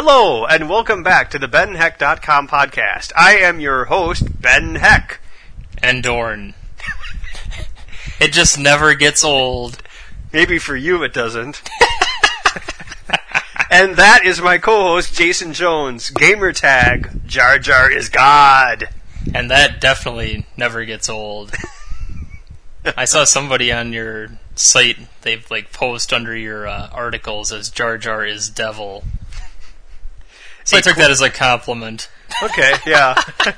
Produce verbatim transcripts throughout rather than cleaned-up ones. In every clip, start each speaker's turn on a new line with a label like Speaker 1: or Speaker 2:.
Speaker 1: Hello, and welcome back to the Ben Heck dot com podcast. I am your host, Ben Heck.
Speaker 2: And Dorn. It just never gets old.
Speaker 1: Maybe for you it doesn't. And that is my co-host, Jason Jones. Gamer tag, Jar Jar is God.
Speaker 2: And that definitely never gets old. I saw somebody on your site, they've like post under your uh, articles as Jar Jar is devil. So hey, I took cool. that as a compliment.
Speaker 1: Okay, yeah.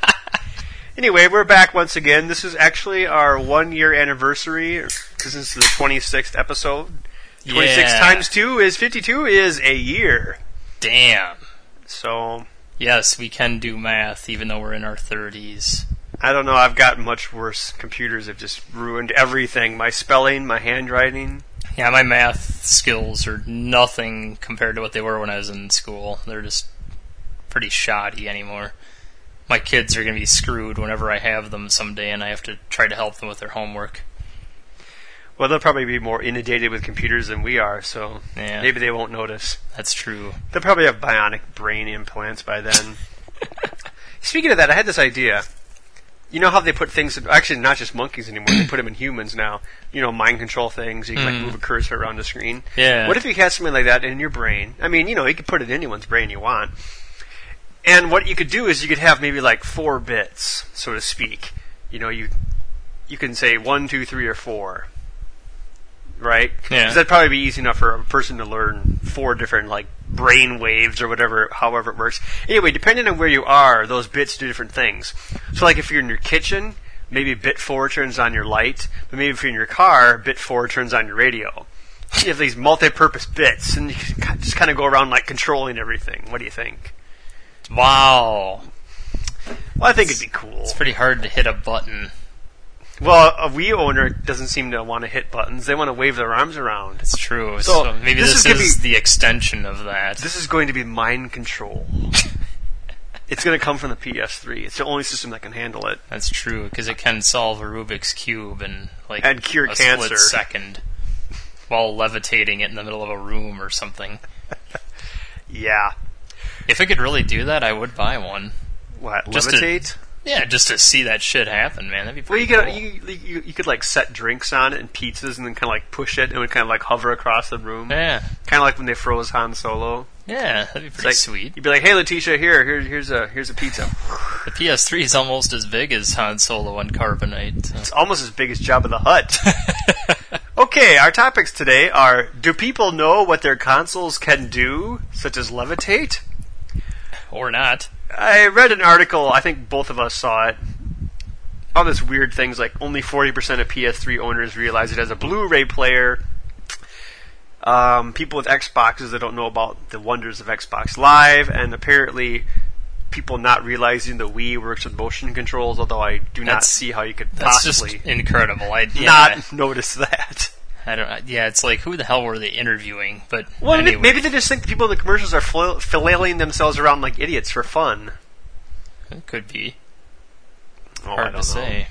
Speaker 1: Anyway, we're back once again. This is actually our one-year anniversary. This is the twenty-sixth episode. twenty-six
Speaker 2: yeah.
Speaker 1: times two is fifty-two is a year.
Speaker 2: Damn.
Speaker 1: So...
Speaker 2: Yes, we can do math, even though we're in our thirties.
Speaker 1: I don't know, I've gotten much worse. Computers have just ruined everything. My spelling, my handwriting.
Speaker 2: Yeah, my math skills are nothing compared to what they were when I was in school. They're just pretty shoddy anymore. My kids are going to be screwed whenever I have them someday, and I have to try to help them with their homework.
Speaker 1: Well, they'll probably be more inundated with computers than we are, so
Speaker 2: yeah.
Speaker 1: maybe they won't notice.
Speaker 2: That's true.
Speaker 1: They'll probably have bionic brain implants by then. Speaking of that, I had this idea. You know how they put things... In, actually, not just monkeys anymore. They put them in humans now. You know, mind control things. You can mm. like move a cursor around the screen.
Speaker 2: Yeah.
Speaker 1: What if you had something like that in your brain? I mean, you know, you could put it in anyone's brain you want. And what you could do is you could have maybe like four bits, so to speak. You know, you you can say one, two, three, or four. Right?
Speaker 2: Yeah.
Speaker 1: Because that'd probably be easy enough for a person to learn four different, like, brain waves or whatever, however it works. Anyway, depending on where you are, those bits do different things. So, like, if you're in your kitchen, maybe bit four turns on your light, but maybe if you're in your car, bit four turns on your radio. You have these multi-purpose bits, and you can just kind of go around, like, controlling everything. What do you think?
Speaker 2: Wow.
Speaker 1: Well, I think it'd be cool.
Speaker 2: It's pretty hard to hit a button.
Speaker 1: Well, a Wii owner doesn't seem to want to hit buttons. They want to wave their arms around.
Speaker 2: It's true.
Speaker 1: So,
Speaker 2: so maybe
Speaker 1: this,
Speaker 2: this is, is be, the extension of that.
Speaker 1: This is going to be mind control. It's going to come from the P S three. It's the only system that can handle it.
Speaker 2: That's true, because it can solve a Rubik's Cube in like
Speaker 1: and cure
Speaker 2: a
Speaker 1: cancer.
Speaker 2: split second while levitating it in the middle of a room or something.
Speaker 1: Yeah.
Speaker 2: If it could really do that, I would buy one.
Speaker 1: What,
Speaker 2: just
Speaker 1: levitate?
Speaker 2: To, yeah, just to see that shit happen, man. That'd be pretty
Speaker 1: well,
Speaker 2: you
Speaker 1: cool.
Speaker 2: Cool.
Speaker 1: You, you, you could, like, set drinks on it and pizzas and then kind of, like, push it and it would kind of, like, hover across the room.
Speaker 2: Yeah.
Speaker 1: Kind of like when they froze Han Solo.
Speaker 2: Yeah, that'd be pretty
Speaker 1: like,
Speaker 2: sweet.
Speaker 1: You'd be like, hey, Letitia, here, here here's a here's a pizza.
Speaker 2: The P S three is almost as big as Han Solo on Carbonite. So.
Speaker 1: It's almost as big as Jabba the Hutt. Okay, our topics today are, do people know what their consoles can do, such as levitate?
Speaker 2: Or not.
Speaker 1: I read an article, I think both of us saw it, all this weird things like only forty percent of P S three owners realize it has a Blu-ray player. Um, people with Xboxes that don't know about the wonders of Xbox Live, and apparently people not realizing the Wii works with motion controls, although I do not
Speaker 2: that's,
Speaker 1: see how you could
Speaker 2: that's
Speaker 1: possibly
Speaker 2: just incredible. I, yeah,
Speaker 1: not notice that.
Speaker 2: I don't. Yeah, it's like, who the hell were they interviewing? But
Speaker 1: well,
Speaker 2: anyway.
Speaker 1: maybe they just think the people in the commercials are fl- flailing themselves around like idiots for fun.
Speaker 2: It could be.
Speaker 1: Oh,
Speaker 2: Hard
Speaker 1: I don't
Speaker 2: to
Speaker 1: know.
Speaker 2: say.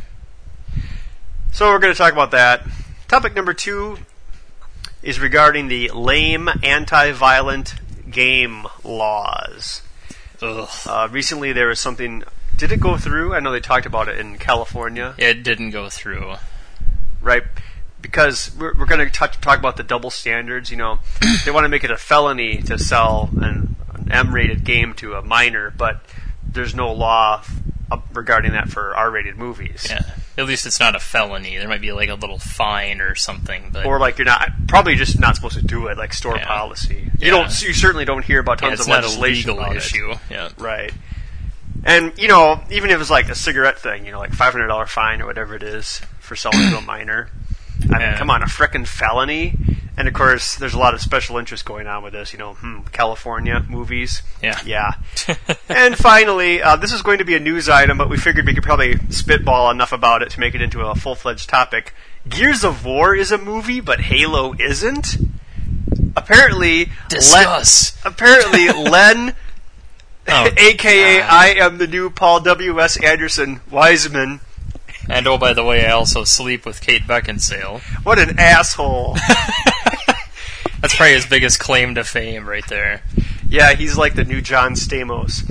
Speaker 1: So we're going to talk about that. Topic number two is regarding the lame anti-violent game laws.
Speaker 2: Ugh.
Speaker 1: Uh, recently there was something... Did it go through? I know they talked about it in California.
Speaker 2: It didn't go through.
Speaker 1: Right. Because we're, we're going to talk, talk about the double standards. You know, they want to make it a felony to sell an, an M-rated game to a minor, but there's no law regarding that for R-rated movies.
Speaker 2: Yeah. At least it's not a felony. There might be like a little fine or something, but
Speaker 1: or like you're not probably just not supposed to do it, like store
Speaker 2: yeah.
Speaker 1: policy.
Speaker 2: Yeah.
Speaker 1: You don't. You certainly don't hear about tons
Speaker 2: yeah,
Speaker 1: of legislation
Speaker 2: not a legal
Speaker 1: about
Speaker 2: issue.
Speaker 1: It.
Speaker 2: Yeah.
Speaker 1: Right. And you know, even if it's like a cigarette thing, you know, like five hundred dollar fine or whatever it is for selling to a minor. I
Speaker 2: yeah.
Speaker 1: mean, come on, a frickin' felony. And of course, there's a lot of special interest going on with this. You know, hmm, California movies.
Speaker 2: Yeah.
Speaker 1: Yeah. And finally, uh, this is going to be a news item, but we figured we could probably spitball enough about it to make it into a full-fledged topic. Gears of War is a movie, but Halo isn't. Apparently,
Speaker 2: discuss.
Speaker 1: Len, apparently, Len,
Speaker 2: oh,
Speaker 1: a k a.
Speaker 2: God.
Speaker 1: I am the new Paul W S. Anderson Wiseman.
Speaker 2: And oh, by the way, I also sleep with Kate Beckinsale.
Speaker 1: What an asshole.
Speaker 2: That's probably his biggest claim to fame right there.
Speaker 1: Yeah, he's like the new John Stamos.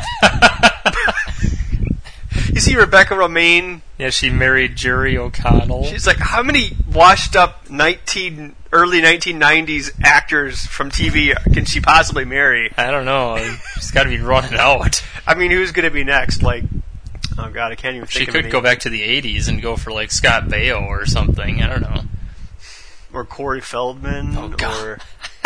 Speaker 1: You see Rebecca Romaine?
Speaker 2: Yeah, she married Jerry O'Connell.
Speaker 1: She's like, how many washed up nineteen early nineteen nineties actors from T V can she possibly marry?
Speaker 2: I don't know. She's got to be running out.
Speaker 1: I mean, who's going to be next? Like, oh god, I can't even think
Speaker 2: She
Speaker 1: of
Speaker 2: could
Speaker 1: any.
Speaker 2: go back to the eighties and go for like Scott Baio or something. I don't know.
Speaker 1: Or Corey Feldman.
Speaker 2: Oh, God.
Speaker 1: Or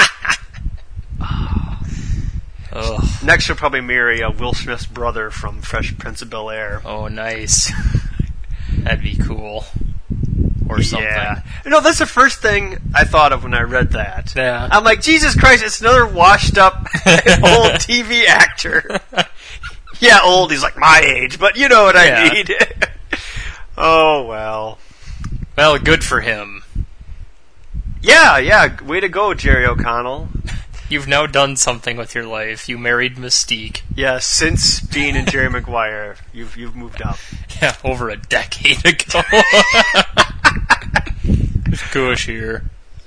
Speaker 2: Ugh.
Speaker 1: next, she'll probably marry uh, Will Smith's brother from Fresh Prince of Bel-Air.
Speaker 2: Oh, nice. That'd be cool. Or something.
Speaker 1: Yeah. No, that's the first thing I thought of when I read that.
Speaker 2: Yeah.
Speaker 1: I'm like, Jesus Christ, it's another washed up old T V actor. Yeah, old, he's like my age, but you know what I
Speaker 2: Yeah.
Speaker 1: mean. Oh, well.
Speaker 2: Well, good for him.
Speaker 1: Yeah, yeah, way to go, Jerry O'Connell.
Speaker 2: You've now done something with your life. You married Mystique.
Speaker 1: Yeah, since being in Jerry Maguire, you've you've moved up.
Speaker 2: Yeah, over a decade ago. Gosh here.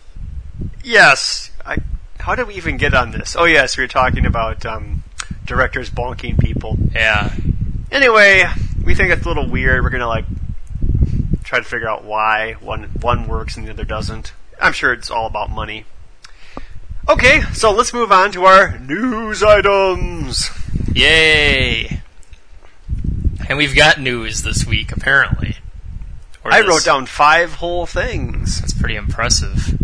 Speaker 1: Yes. I, how did we even get on this? Oh, yes, we were talking about um, directors bonking people.
Speaker 2: Yeah.
Speaker 1: Anyway, we think it's a little weird. We're going to, like, try to figure out why one one works and the other doesn't. I'm sure it's all about money. Okay, so let's move on to our news items.
Speaker 2: Yay! And we've got news this week, apparently. Or
Speaker 1: I
Speaker 2: this-
Speaker 1: wrote down five whole things.
Speaker 2: That's pretty impressive.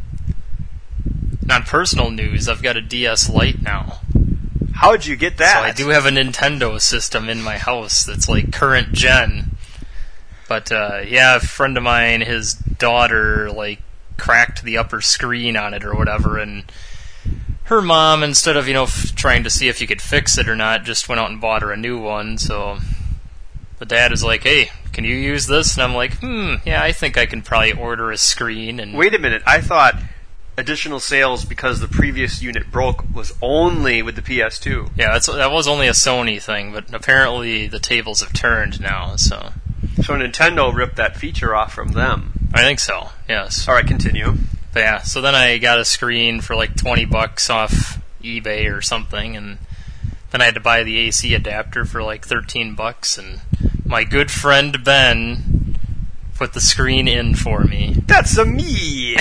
Speaker 2: On personal news, I've got a D S Lite now.
Speaker 1: How'd you get that?
Speaker 2: So I do have a Nintendo system in my house that's like current gen. But uh, yeah, a friend of mine, his daughter, like cracked the upper screen on it or whatever, and her mom, instead of, you know, f- trying to see if you could fix it or not, just went out and bought her a new one. So the dad is like, hey, can you use this? And I'm like, hmm, yeah, I think I can probably order a screen. And
Speaker 1: Wait a minute, I thought additional sales because the previous unit broke was only with the P S two.
Speaker 2: yeah, that's, that was only a Sony thing, but apparently the tables have turned now, so
Speaker 1: So Nintendo ripped that feature off from them.
Speaker 2: I think so, yes.
Speaker 1: Alright, continue.
Speaker 2: But yeah, so then I got a screen for like twenty bucks off eBay or something, and then I had to buy the A C adapter for like thirteen bucks, and my good friend Ben put the screen in for me.
Speaker 1: That's a me!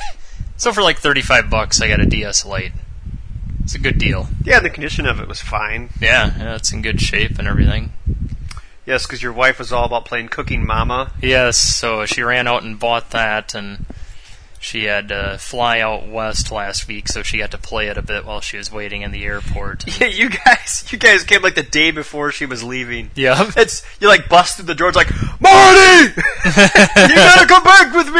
Speaker 2: So for like thirty-five bucks, I got a D S Lite. It's a good deal.
Speaker 1: Yeah, the condition of it was fine.
Speaker 2: Yeah, yeah, it's in good shape and everything.
Speaker 1: Yes, because your wife was all about playing Cooking Mama.
Speaker 2: Yes, so she ran out and bought that, and she had to fly out west last week, so she got to play it a bit while she was waiting in the airport.
Speaker 1: Yeah, you guys, you guys came like the day before she was leaving.
Speaker 2: Yeah.
Speaker 1: It's you like bust through the door. It's like, Marty, you gotta come back with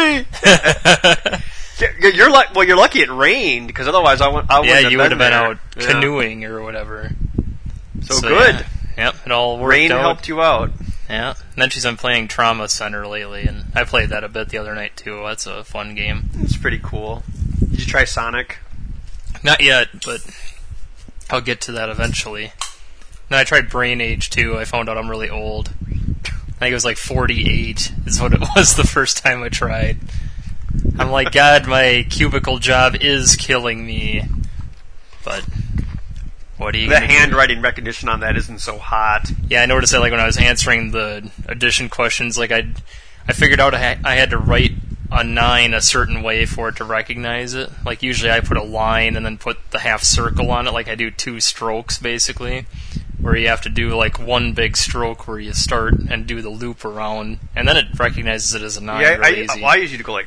Speaker 1: me. You're, you're like, well, you're lucky it rained because otherwise I went. I
Speaker 2: Yeah,
Speaker 1: wouldn't
Speaker 2: you
Speaker 1: have
Speaker 2: would have
Speaker 1: been
Speaker 2: been
Speaker 1: there.
Speaker 2: out
Speaker 1: Yeah.
Speaker 2: canoeing or whatever.
Speaker 1: So, good.
Speaker 2: Yeah. Yep, it all worked
Speaker 1: Rain
Speaker 2: out.
Speaker 1: helped you out.
Speaker 2: Yeah. And then she's been playing Trauma Center lately, and I played that a bit the other night too. That's a fun game.
Speaker 1: It's pretty cool. Did you try Sonic?
Speaker 2: Not yet, but I'll get to that eventually. Then I tried Brain Age too. I found out I'm really old. I think it was like forty-eight is what it was the first time I tried. I'm like, God, my cubicle job is killing me. But what are you
Speaker 1: The
Speaker 2: gonna do?
Speaker 1: handwriting recognition on that isn't so hot.
Speaker 2: Yeah, I noticed that like when I was answering the addition questions, like I, I figured out I, ha- I had to write a nine a certain way for it to recognize it. Like usually I put a line and then put the half circle on it, like I do two strokes basically, where you have to do like one big stroke where you start and do the loop around, and then it recognizes it as a nine.
Speaker 1: Yeah, I,
Speaker 2: really
Speaker 1: I,
Speaker 2: easy.
Speaker 1: well, I usually go like.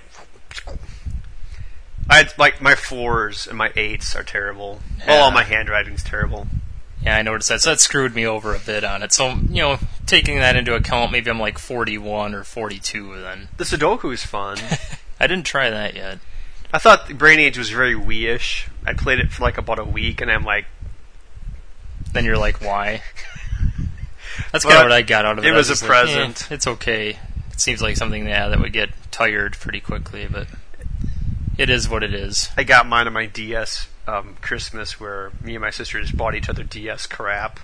Speaker 1: I had, like my fours and my eights are terrible. Well, all
Speaker 2: Yeah.
Speaker 1: my handwriting's terrible.
Speaker 2: Yeah, I noticed that. So that screwed me over a bit on it. So, you know, taking that into account, maybe I'm like forty-one or forty-two then.
Speaker 1: The Sudoku is fun.
Speaker 2: I didn't try that yet.
Speaker 1: I thought the Brain Age was very Wii-ish. I played it for like about a week, and I'm like,
Speaker 2: Then you're like, why? That's
Speaker 1: But
Speaker 2: kind of what I got out of it.
Speaker 1: it
Speaker 2: I
Speaker 1: was a
Speaker 2: just like,
Speaker 1: present.
Speaker 2: eh, it's okay. It seems like something, yeah, that would get tired pretty quickly, but it is what it is.
Speaker 1: I got mine on my D S um, Christmas, where me and my sister just bought each other D S crap.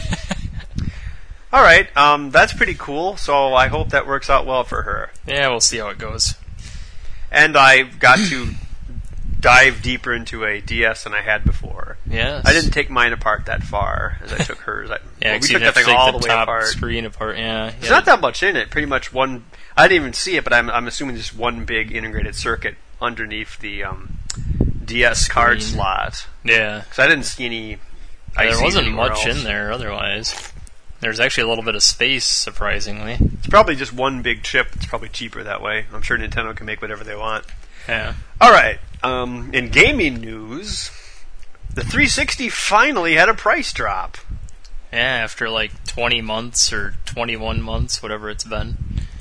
Speaker 1: All right, um, that's pretty cool. So I hope that works out well for her.
Speaker 2: Yeah, we'll see how it goes.
Speaker 1: And I got to dive deeper into a D S than I had before.
Speaker 2: Yes.
Speaker 1: I didn't take mine apart that far as I took hers. I,
Speaker 2: yeah,
Speaker 1: well, we
Speaker 2: you
Speaker 1: took that
Speaker 2: have to
Speaker 1: thing
Speaker 2: take
Speaker 1: all
Speaker 2: the,
Speaker 1: the way
Speaker 2: top
Speaker 1: apart.
Speaker 2: screen apart. Yeah,
Speaker 1: There's
Speaker 2: yeah.
Speaker 1: not that much in it. Pretty much one. I didn't even see it, but I'm I'm assuming just one big integrated circuit underneath the um, D S card
Speaker 2: Screen.
Speaker 1: slot.
Speaker 2: Yeah,
Speaker 1: Because I didn't see any.
Speaker 2: Yeah,
Speaker 1: I
Speaker 2: there
Speaker 1: Cs
Speaker 2: wasn't
Speaker 1: anywhere
Speaker 2: much
Speaker 1: else.
Speaker 2: in there otherwise. There's actually a little bit of space, surprisingly.
Speaker 1: It's probably just one big chip. It's probably cheaper that way. I'm sure Nintendo can make whatever they want.
Speaker 2: Yeah.
Speaker 1: All right. Um, in gaming news, the three sixty finally had a price drop.
Speaker 2: Yeah, after like twenty months or twenty-one months, whatever it's been.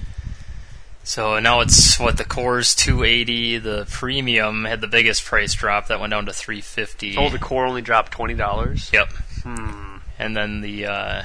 Speaker 2: So now it's, what, the Core's two eighty, the Premium had the biggest price drop, that went down to three fifty.
Speaker 1: Oh, the Core only dropped twenty dollars?
Speaker 2: Yep.
Speaker 1: Hmm.
Speaker 2: And then the uh,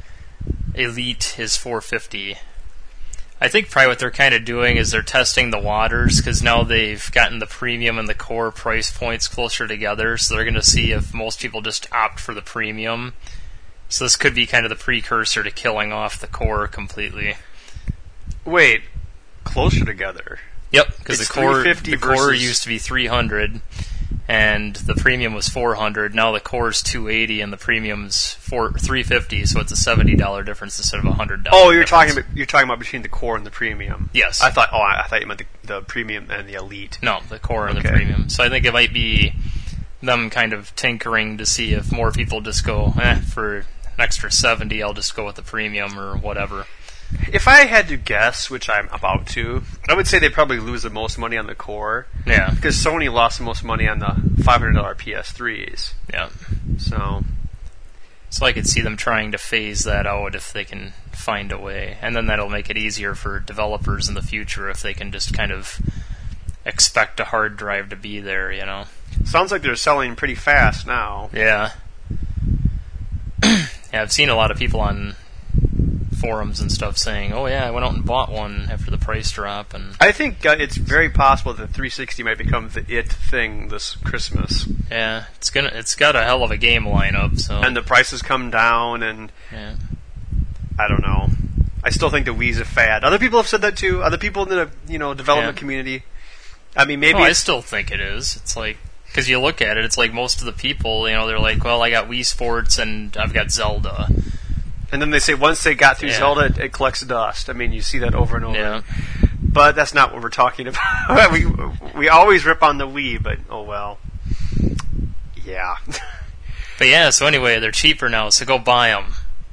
Speaker 2: Elite is four fifty. I think probably what they're kind of doing is they're testing the waters, because now they've gotten the Premium and the Core price points closer together, so they're going to see if most people just opt for the Premium. So this could be kind of the precursor to killing off the Core completely.
Speaker 1: Wait, closer together?
Speaker 2: Yep, because the
Speaker 1: It's
Speaker 2: Core
Speaker 1: three fifty
Speaker 2: the Core
Speaker 1: versus-
Speaker 2: used to be three hundred, and the Premium was four hundred. Now the Core's two eighty, and the Premium's four three fifty. So it's a seventy dollar difference instead of a hundred dollar.
Speaker 1: Oh, you're talking about you're talking about between the Core and the Premium.
Speaker 2: Yes.
Speaker 1: I thought. Oh, I, I thought you meant the, the Premium and the Elite.
Speaker 2: No, the Core and
Speaker 1: Okay.
Speaker 2: the Premium. So I think it might be them kind of tinkering to see if more people just go, eh, for an extra seventy, I'll just go with the Premium or whatever.
Speaker 1: If I had to guess, which I'm about to, I would say they probably lose the most money on the Core
Speaker 2: Yeah,
Speaker 1: because Sony lost the most money on the five hundred dollar P S threes.
Speaker 2: yeah.
Speaker 1: So
Speaker 2: So I could see them trying to phase that out if they can find a way. And then that'll make it easier for developers in the future if they can just kind of expect a hard drive to be there, you know?
Speaker 1: sounds like they're selling pretty fast now.
Speaker 2: Yeah. Yeah, I've seen a lot of people on forums and stuff saying, oh yeah, I went out and bought one after the price drop. And
Speaker 1: I think uh, it's very possible that the three sixty might become the it thing this Christmas,
Speaker 2: yeah, it's gonna it's got a hell of a game lineup, so
Speaker 1: and the prices come down, and
Speaker 2: yeah.
Speaker 1: I don't know. I still think the Wii's a fad. Other people have said that too. Other people in the you know development
Speaker 2: Yeah.
Speaker 1: community. I mean, maybe
Speaker 2: No, I
Speaker 1: it's-
Speaker 2: still think it is. It's like, because you look at it, it's like most of the people, you know, they're like, well, I got Wii Sports and I've got Zelda.
Speaker 1: and then they say once they got through
Speaker 2: Yeah.
Speaker 1: Zelda, it, it collects dust. I mean, you see that over and over.
Speaker 2: Yeah.
Speaker 1: But that's not what we're talking about. we we always rip on the Wii, but oh well. Yeah.
Speaker 2: But yeah, so anyway, they're cheaper now, so go buy them.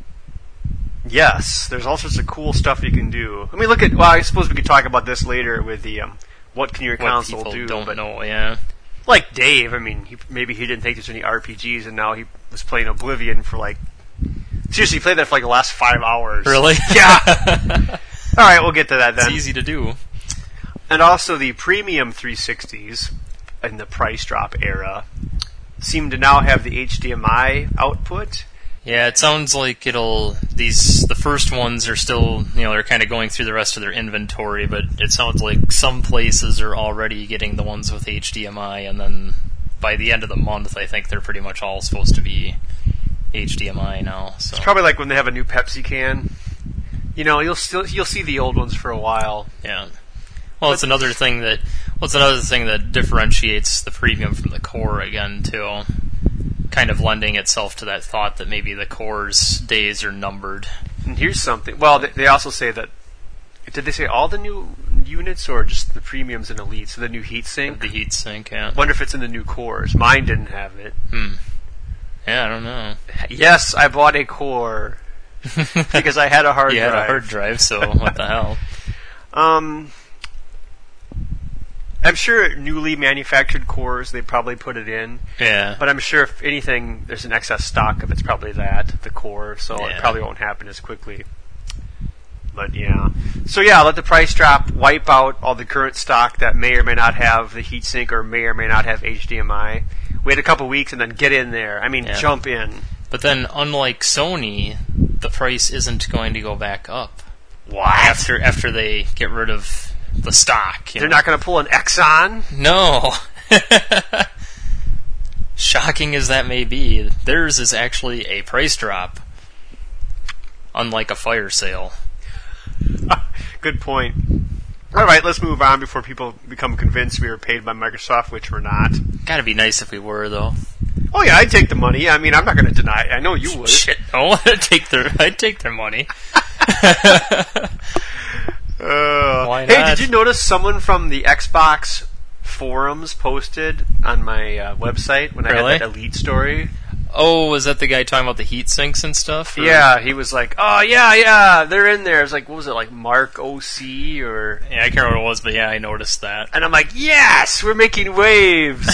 Speaker 1: Yes, there's all sorts of cool stuff you can do. I mean, look at. Well, I suppose we could talk about this later with the um, what can your
Speaker 2: What
Speaker 1: console
Speaker 2: people
Speaker 1: do?
Speaker 2: don't
Speaker 1: but
Speaker 2: know, yeah.
Speaker 1: like Dave, I mean, he, maybe he didn't think there's any R P Gs, and now he was playing Oblivion for like. Seriously, he played that for like the last five hours.
Speaker 2: Really?
Speaker 1: Yeah. All right, we'll get to that
Speaker 2: It's
Speaker 1: then.
Speaker 2: easy to do.
Speaker 1: And also, the premium three sixties in the price drop era seem to now have the H D M I output.
Speaker 2: Yeah, it sounds like it'll, these, the first ones are still, you know, they're kind of going through the rest of their inventory, but it sounds like some places are already getting the ones with H D M I, and then by the end of the month, I think they're pretty much all supposed to be H D M I now. So.
Speaker 1: It's probably like when they have a new Pepsi can. You know, you'll still you'll see the old ones for a while.
Speaker 2: Yeah. Well, it's another thing that, well, it's another thing that differentiates the Premium from the Core again, too. Kind of lending itself to that thought that maybe the Core's days are numbered.
Speaker 1: And here's something. Well, they, they also say that. Did they say all the new units or just the premiums and elites? So the new heatsink.
Speaker 2: The heatsink, yeah.
Speaker 1: Wonder if it's in the new cores. Mine didn't have it.
Speaker 2: Hmm. Yeah, I don't know.
Speaker 1: Yes, I bought a core because I had a hard
Speaker 2: you
Speaker 1: drive.
Speaker 2: had a hard drive, so what the hell?
Speaker 1: Um, I'm sure newly manufactured cores, they probably put it in.
Speaker 2: Yeah.
Speaker 1: But I'm sure if anything, there's an excess stock of it's probably that, the core, so
Speaker 2: Yeah.
Speaker 1: it probably won't happen as quickly. But yeah. So yeah, let the price drop, wipe out all the current stock that may or may not have the heatsink or may or may not have H D M I. Wait a couple weeks and then get in there. I mean,
Speaker 2: Yeah.
Speaker 1: jump in.
Speaker 2: But then, unlike Sony, the price isn't going to go back up
Speaker 1: What?
Speaker 2: after after they get rid of the stock. you
Speaker 1: They're
Speaker 2: know?
Speaker 1: not going to pull an Exxon?
Speaker 2: No. Shocking as that may be, theirs is actually a price drop, unlike a fire sale.
Speaker 1: Good point. All right, let's move on before people become convinced we were paid by Microsoft, which we're not.
Speaker 2: Gotta be nice if we were, though.
Speaker 1: Oh yeah, I'd take the money. I mean, I'm not going to deny it. I know you would.
Speaker 2: Shit, no, I'd take their, I'd take their money.
Speaker 1: Uh,
Speaker 2: Why
Speaker 1: hey,
Speaker 2: not?
Speaker 1: did you notice someone from the Xbox forums posted on my uh, website when I
Speaker 2: Really?
Speaker 1: had that Elite story?
Speaker 2: Oh, was that the guy talking about the heat sinks and stuff? Or?
Speaker 1: Yeah, he was like, "Oh yeah, yeah, they're in there." It's like, what was it, like Mark O C or?
Speaker 2: Yeah, I can't remember what it was, but yeah, I noticed that.
Speaker 1: And I'm like, "Yes, we're making waves."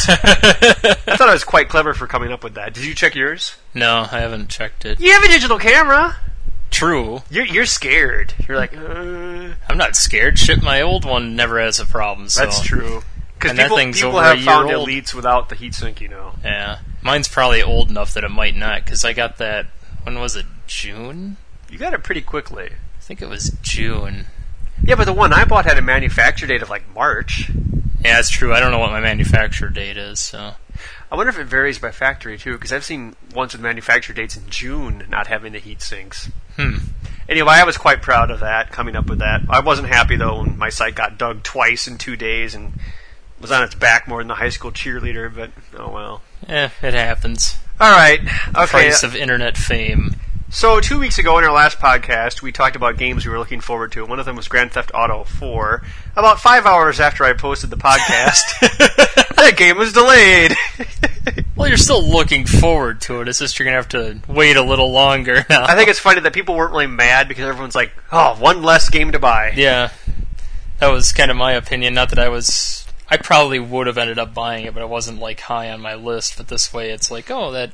Speaker 1: I thought I was quite clever for coming up with that. Did you check yours?
Speaker 2: No, I haven't checked it.
Speaker 1: You have a digital camera.
Speaker 2: True.
Speaker 1: You're you're scared. You're like, uh,
Speaker 2: I'm not scared. Shit, my old one never has a problem. So.
Speaker 1: that's true. Because
Speaker 2: And that
Speaker 1: people,
Speaker 2: thing's
Speaker 1: people
Speaker 2: over a
Speaker 1: have
Speaker 2: year
Speaker 1: found
Speaker 2: old.
Speaker 1: Elites without the heatsink, you know.
Speaker 2: Yeah, mine's probably old enough that it might not. Because I got that. When was it? June?
Speaker 1: You got it pretty quickly.
Speaker 2: I think it was June.
Speaker 1: Yeah, but the one I bought had a manufacture date of like March.
Speaker 2: Yeah, that's true. I don't know what my manufacturer date is. So.
Speaker 1: I wonder if it varies by factory too, because I've seen ones with manufacture dates in June not having the heat sinks.
Speaker 2: Hmm.
Speaker 1: Anyway, I was quite proud of that, coming up with that. I wasn't happy though when my site got dug twice in two days and was on its back more than the high school cheerleader, but oh well.
Speaker 2: Eh, it happens.
Speaker 1: Alright, okay.
Speaker 2: Price of internet fame.
Speaker 1: So two weeks ago in our last podcast, we talked about games we were looking forward to. One of them was Grand Theft Auto four. About five hours after I posted the podcast, that game was delayed.
Speaker 2: Well, you're still looking forward to it. It's just you're going to have to wait a little longer now.
Speaker 1: I think it's funny that people weren't really mad because everyone's like, oh, one less game to buy.
Speaker 2: Yeah. That was kind of my opinion. Not that I was... I probably would have ended up buying it, but it wasn't like high on my list. But this way it's like, oh, that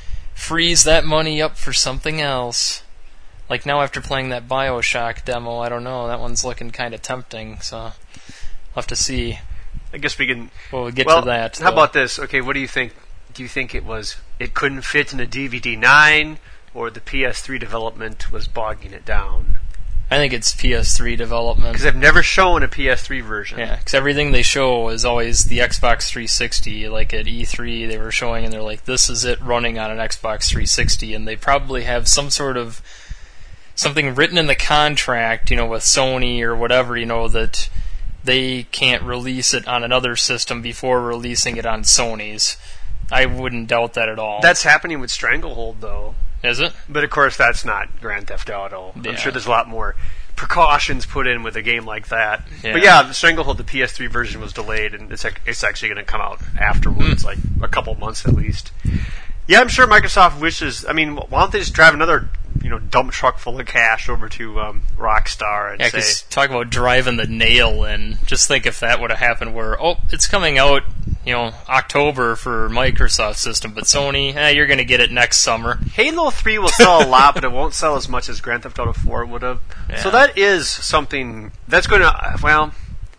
Speaker 2: frees that money up for something else. Like now after playing that BioShock demo, I don't know, that one's looking kind of tempting, so I'll have to see.
Speaker 1: I guess we can...
Speaker 2: We'll get
Speaker 1: well,
Speaker 2: to that.
Speaker 1: How
Speaker 2: though.
Speaker 1: about this? Okay, what do you think? Do you think it was, it couldn't fit in a D V D nine, or the P S three development was bogging it down?
Speaker 2: I think it's P S three development.
Speaker 1: Because they've never shown a P S three version.
Speaker 2: Yeah, because everything they show is always the Xbox three sixty. Like at E three, they were showing, and they're like, "This is it running on an Xbox three sixty," and they probably have some sort of something written in the contract, you know, with Sony or whatever, you know, that they can't release it on another system before releasing it on Sony's. I wouldn't doubt that at all.
Speaker 1: That's happening with Stranglehold, though.
Speaker 2: Is it?
Speaker 1: But of course, that's not Grand Theft Auto.
Speaker 2: Yeah.
Speaker 1: I'm sure there's a lot more precautions put in with a game like that.
Speaker 2: Yeah.
Speaker 1: But yeah, the Stranglehold, the P S three version was delayed, and it's ac- it's actually going to come out afterwards,
Speaker 2: Mm.
Speaker 1: like a couple months at least. Yeah, I'm sure Microsoft wishes. I mean, why don't they just drive another, you know, dump truck full of cash over to um, Rockstar and
Speaker 2: Yeah,
Speaker 1: say,
Speaker 2: because talk about driving the nail in. Just think if that would have happened where, oh, it's coming out, you know, October for Microsoft system, but Sony, eh, you're going to get it next summer.
Speaker 1: Halo three will sell a lot, but it won't sell as much as Grand Theft Auto four would have.
Speaker 2: Yeah.
Speaker 1: So that is something that's going to, well,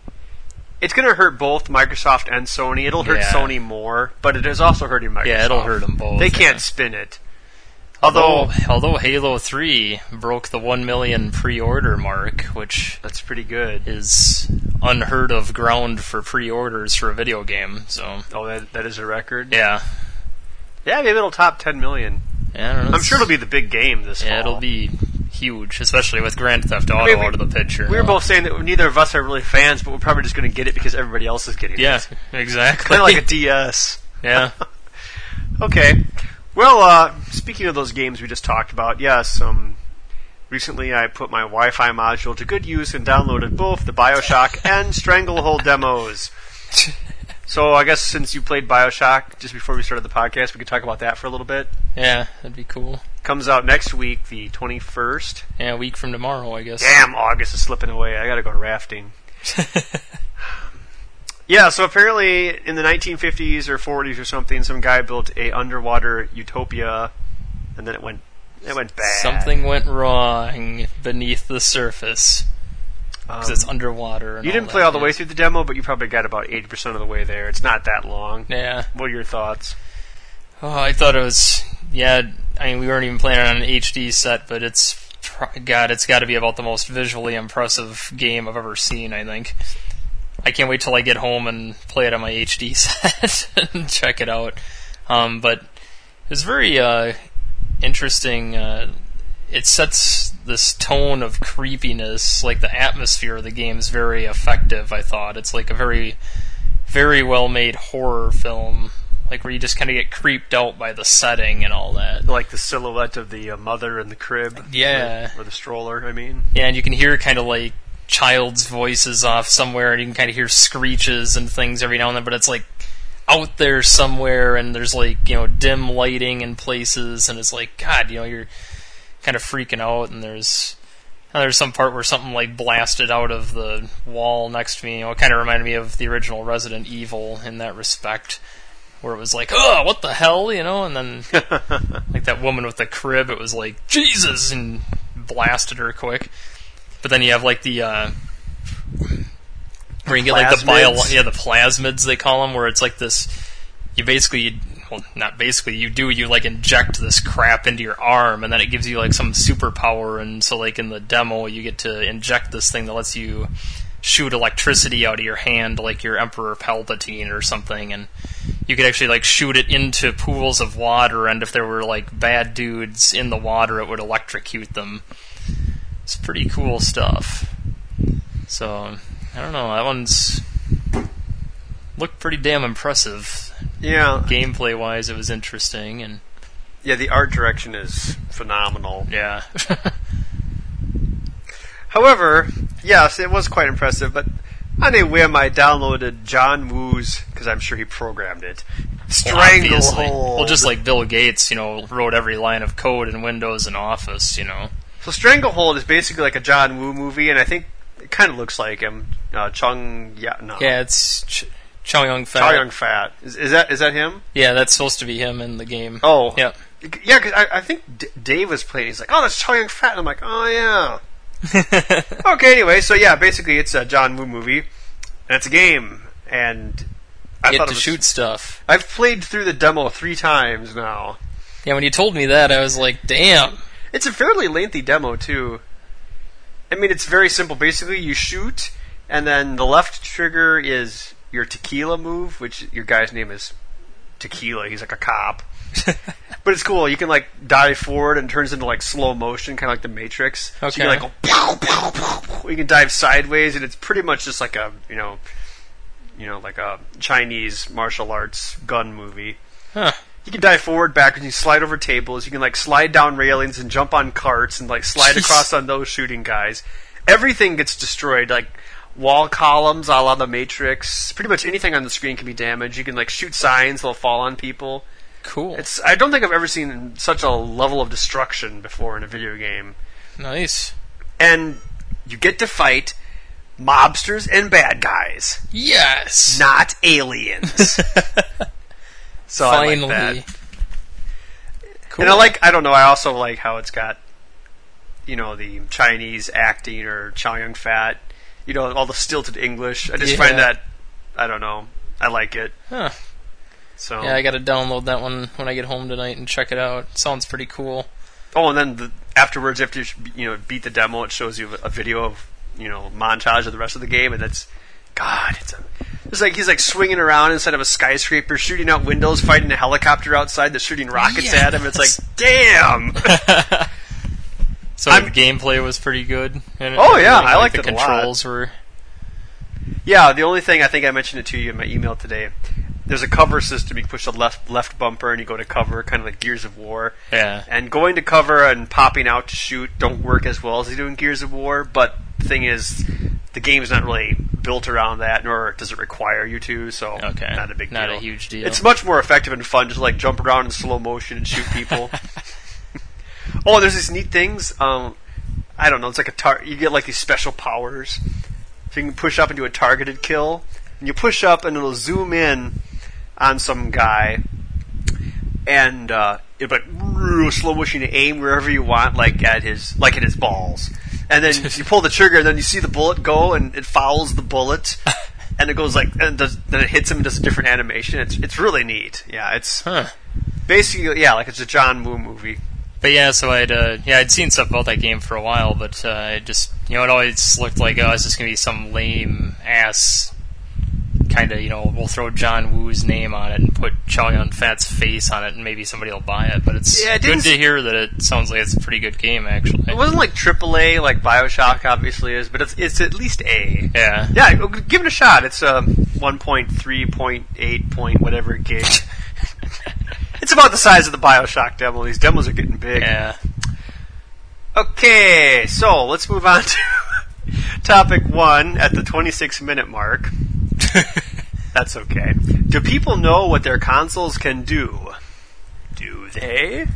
Speaker 1: it's going to hurt both Microsoft and Sony. It'll hurt
Speaker 2: Yeah.
Speaker 1: Sony more, but it is also hurting Microsoft.
Speaker 2: Yeah, it'll hurt them both.
Speaker 1: They can't
Speaker 2: yeah.
Speaker 1: spin it.
Speaker 2: Although,
Speaker 1: Although,
Speaker 2: although Halo three broke the one million pre-order mark, which
Speaker 1: that's pretty good.
Speaker 2: is unheard of ground for pre-orders for a video game. So,
Speaker 1: Oh, that that is a record?
Speaker 2: yeah.
Speaker 1: Yeah, maybe it'll top ten million.
Speaker 2: yeah I don't know,
Speaker 1: I'm sure it'll be the big game this
Speaker 2: Yeah,
Speaker 1: fall.
Speaker 2: it'll be huge, especially with Grand Theft Auto
Speaker 1: I mean, we-
Speaker 2: out of the picture.
Speaker 1: We were both saying that neither of us are really fans, but we're probably just going to get it because everybody else is getting
Speaker 2: Yeah,
Speaker 1: it.
Speaker 2: exactly.
Speaker 1: Kind of like a D S.
Speaker 2: yeah.
Speaker 1: Okay. Well, uh, speaking of those games we just talked about, yes, um, recently I put my Wi-Fi module to good use and downloaded both the BioShock and Stranglehold demos. So I guess since you played BioShock just before we started the podcast, we could talk about that for a little bit.
Speaker 2: Yeah, that'd be cool.
Speaker 1: Comes out next week, the twenty-first.
Speaker 2: Yeah, a week from tomorrow, I guess.
Speaker 1: Damn, August is slipping away. I gotta go rafting. Yeah, so apparently in the nineteen fifties or forties or something, some guy built a underwater utopia, and then it went it went bad.
Speaker 2: Something went wrong beneath the surface because
Speaker 1: Um,
Speaker 2: it's underwater. And
Speaker 1: you didn't
Speaker 2: all
Speaker 1: play
Speaker 2: that
Speaker 1: all the way
Speaker 2: shit.
Speaker 1: through the demo, but you probably got about eighty percent of the way there. It's not that long.
Speaker 2: Yeah.
Speaker 1: What are your thoughts?
Speaker 2: Oh, I thought it was. Yeah, I mean, we weren't even playing it on an H D set, but it's. God, it's got to be about the most visually impressive game I've ever seen, I think. I can't wait till I get home and play it on my H D set and check it out. Um, but it's very uh, interesting. Uh, it sets this tone of creepiness. Like the atmosphere of the game is very effective, I thought. It's like a very, very well made horror film. like where you just kind of get creeped out by the setting and all that.
Speaker 1: Like the silhouette of the uh, mother in the crib.
Speaker 2: Yeah.
Speaker 1: Or, or the stroller, I mean.
Speaker 2: Yeah, and you can hear kind of like child's voices off somewhere, and you can kind of hear screeches and things every now and then, but it's like out there somewhere, and there's like, you know, dim lighting in places, and it's like, God, you know, you're kind of freaking out, and there's and there's some part where something like blasted out of the wall next to me. You know, it kind of reminded me of the original Resident Evil in that respect, where it was like, oh, what the hell, you know, and then like that woman with the crib, it was like, Jesus, and blasted her quick. But then you have like the uh, where you get like the bio, yeah, the plasmids they call them, where it's like this. You basically, well, not basically, you do you like inject this crap into your arm, and then it gives you like some superpower. And so, like in the demo, you get to inject this thing that lets you shoot electricity out of your hand, like your Emperor Palpatine or something, and you could actually like shoot it into pools of water. And if there were like bad dudes in the water, it would electrocute them. It's pretty cool stuff. So, I don't know, that one's looked pretty damn impressive.
Speaker 1: Yeah.
Speaker 2: Gameplay-wise, it was interesting, and
Speaker 1: yeah, the art direction is phenomenal.
Speaker 2: Yeah.
Speaker 1: However, yes, it was quite impressive, but on a whim, I downloaded John Woo's, because I'm sure he programmed it, Stranglehold.
Speaker 2: Well, just like Bill Gates, you know, wrote every line of code in Windows and Office, you know.
Speaker 1: So Stranglehold is basically like a John Woo movie, and I think it kind of looks like him. Uh, Chung, yeah, no.
Speaker 2: Yeah, it's Ch- Chow Yun Fat.
Speaker 1: Chow Yun Fat. Is, is that is that him?
Speaker 2: Yeah, that's supposed to be him in the game.
Speaker 1: Oh,
Speaker 2: yeah,
Speaker 1: yeah. Because I, I think D- Dave was playing. He's like, "Oh, that's Chow Yun Fat," and I'm like, "Oh yeah." Okay, anyway, so yeah, basically it's a John Woo movie, and it's a game, and I
Speaker 2: you
Speaker 1: thought
Speaker 2: get to
Speaker 1: it was,
Speaker 2: shoot stuff.
Speaker 1: I've played through the demo three times now.
Speaker 2: Yeah, when you told me that, I was like, damn.
Speaker 1: It's a fairly lengthy demo, too. I mean, it's very simple. Basically, you shoot, and then the left trigger is your tequila move, which your guy's name is Tequila. He's like a cop. But it's cool. You can, like, dive forward, and it turns into, like, slow motion, kind of like the Matrix.
Speaker 2: Okay.
Speaker 1: So you can, like, go, pow, pow, pow, pow. You can dive sideways, and it's pretty much just like a, you know, you know, like a Chinese martial arts gun movie.
Speaker 2: Huh.
Speaker 1: You can dive forward, backwards, you can slide over tables, you can like slide down railings and jump on carts and like slide
Speaker 2: Jeez.
Speaker 1: across on those shooting guys. Everything gets destroyed, like wall columns a la the Matrix. Pretty much anything on the screen can be damaged. You can like shoot signs, they'll fall on people.
Speaker 2: Cool.
Speaker 1: It's I don't think I've ever seen such a level of destruction before in a video game.
Speaker 2: Nice.
Speaker 1: And you get to fight mobsters and bad guys.
Speaker 2: Yes!
Speaker 1: Not aliens. So
Speaker 2: Finally.
Speaker 1: I like that.
Speaker 2: Cool.
Speaker 1: And I like, I don't know, I also like how it's got, you know, the Chinese acting or Chow Yun Fat, you know, all the stilted English. I just
Speaker 2: Yeah.
Speaker 1: find that, I don't know, I like it.
Speaker 2: Huh.
Speaker 1: So
Speaker 2: Yeah, I gotta download that one when I get home tonight and check it out. It sounds pretty cool.
Speaker 1: Oh, and then the, afterwards, after you, you know, beat the demo, it shows you a video of, you know, montage of the rest of the game, and that's, God, it's a... It's like he's like swinging around inside of a skyscraper, shooting out windows, fighting a helicopter outside that's shooting rockets
Speaker 2: yes.
Speaker 1: at him. It's like, damn!
Speaker 2: So
Speaker 1: I'm,
Speaker 2: the gameplay was pretty good. And
Speaker 1: oh yeah,
Speaker 2: like,
Speaker 1: I liked
Speaker 2: the
Speaker 1: it a lot.
Speaker 2: controls were.
Speaker 1: Yeah, the only thing I think I mentioned it to you in my email today. There's a cover system. You push the left left bumper and you go to cover, kind of like Gears of War.
Speaker 2: Yeah.
Speaker 1: And going to cover and popping out to shoot don't work as well as they do in Gears of War. But the thing is, the game's not really built around that, nor does it require you to. So
Speaker 2: Okay.
Speaker 1: not a big
Speaker 2: Not
Speaker 1: deal.
Speaker 2: a huge deal.
Speaker 1: It's much more effective and fun just to like jump around in slow motion and shoot people. Oh, there's these neat things. Um, I don't know. It's like a tar- you get like these special powers. So you can push up and do a targeted kill. And you push up and it'll zoom in on some guy. And uh, it'll be like real slow motion to aim wherever you want, like at his like at his balls. And then you pull the trigger, and then you see the bullet go, and it fouls the bullet, and it goes like, and does, then it hits him and does a different animation. It's it's really neat. Yeah, it's
Speaker 2: Huh.
Speaker 1: basically yeah, like it's a John Woo movie.
Speaker 2: But yeah, so I'd uh, yeah I'd seen stuff about that game for a while, but uh, it just you know it always looked like oh it's just gonna be some lame ass kind of you know we'll throw John Woo's name on it and put Chow Yun Fat's face on it and maybe somebody will buy it. But it's
Speaker 1: Yeah, it
Speaker 2: good
Speaker 1: didn't
Speaker 2: to
Speaker 1: s-
Speaker 2: hear that it sounds like it's a pretty good game actually.
Speaker 1: It wasn't like triple A like BioShock obviously is, but it's it's at least A.
Speaker 2: Yeah.
Speaker 1: Yeah, give it a shot. It's a one point three point eight point whatever gig It's about the size of the Bioshock demo. These demos are getting big.
Speaker 2: Yeah.
Speaker 1: Okay, so let's move on to topic one at the twenty-six minute mark. That's okay. Do people know what their consoles can do? Do they?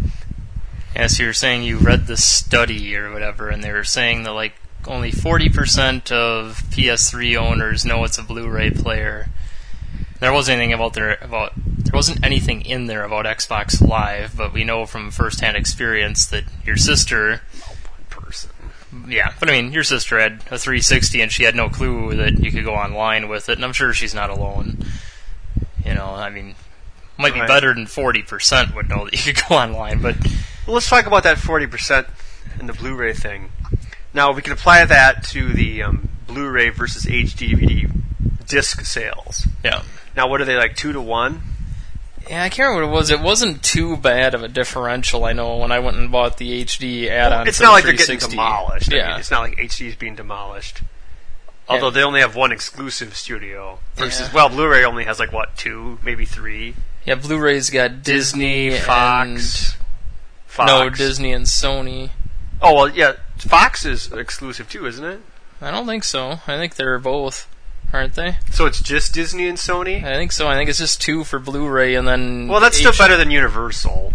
Speaker 2: Yeah, so you're saying you read this study or whatever, and they were saying that like only forty percent of P S three owners know it's a Blu-ray player. There wasn't anything about there about there wasn't anything in there about Xbox Live, but we know from first-hand experience that your sister,
Speaker 1: Oh, one person.
Speaker 2: yeah, but I mean your sister had a three sixty and she had no clue that you could go online with it, and I'm sure she's not alone. You know, I mean, might be
Speaker 1: Right.
Speaker 2: better than forty percent would know that you could go online, but
Speaker 1: Well, let's talk about that forty percent and the Blu-ray thing. Now, we can apply that to the um, Blu-ray versus H D D V D disc sales.
Speaker 2: yeah.
Speaker 1: Now, what are they, like two to one?
Speaker 2: Yeah, I can't remember what it was. It wasn't too bad of a differential, I know, when I went and bought the H D add-on.
Speaker 1: It's
Speaker 2: for
Speaker 1: not
Speaker 2: the
Speaker 1: like they're getting
Speaker 2: three sixty.
Speaker 1: demolished. I
Speaker 2: Yeah.
Speaker 1: mean, it's not like H D is being demolished. Although
Speaker 2: Yeah.
Speaker 1: they only have one exclusive studio. Versus,
Speaker 2: Yeah.
Speaker 1: well, Blu-ray only has like, what, two, maybe three?
Speaker 2: Yeah, Blu-ray's got Disney,
Speaker 1: Fox.
Speaker 2: and...
Speaker 1: Fox.
Speaker 2: No, Disney and Sony.
Speaker 1: Oh, well, yeah, Fox is exclusive too, isn't it?
Speaker 2: I don't think so. I think they're both, aren't they?
Speaker 1: So it's just Disney and Sony?
Speaker 2: I think so. I think it's just two for Blu-ray, and then...
Speaker 1: Well, that's still
Speaker 2: H-
Speaker 1: better than Universal.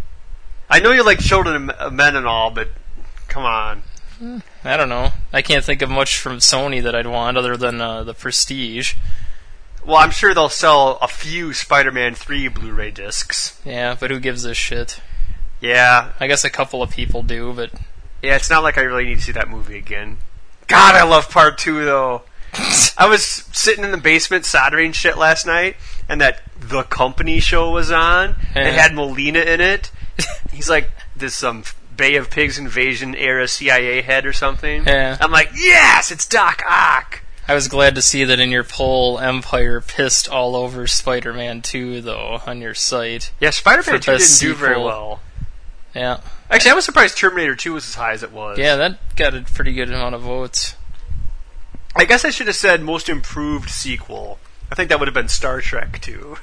Speaker 1: I know you like Children of Men and all, but come on.
Speaker 2: I don't know. I can't think of much from Sony that I'd want other than uh, the Prestige.
Speaker 1: Well, I'm sure they'll sell a few Spider-Man three Blu-ray discs.
Speaker 2: Yeah, but who gives a shit?
Speaker 1: Yeah,
Speaker 2: I guess a couple of people do, but...
Speaker 1: yeah, it's not like I really need to see that movie again. God, I love part two, though. I was sitting in the basement soldering shit last night, and that The Company show was on.
Speaker 2: Yeah.
Speaker 1: It had Molina in it. He's like this um, Bay of Pigs invasion era C I A head or something.
Speaker 2: Yeah.
Speaker 1: I'm like, yes, it's Doc Ock.
Speaker 2: I was glad to see that in your poll, Empire pissed all over Spider-Man two, though, on your site.
Speaker 1: Yeah, Spider-Man
Speaker 2: For
Speaker 1: two didn't
Speaker 2: best
Speaker 1: do very
Speaker 2: sequel.
Speaker 1: well.
Speaker 2: Yeah.
Speaker 1: Actually, I was surprised Terminator two was as high as it was.
Speaker 2: Yeah, that got a pretty good amount of votes.
Speaker 1: I guess I should have said most improved sequel. I think that would have been Star Trek two.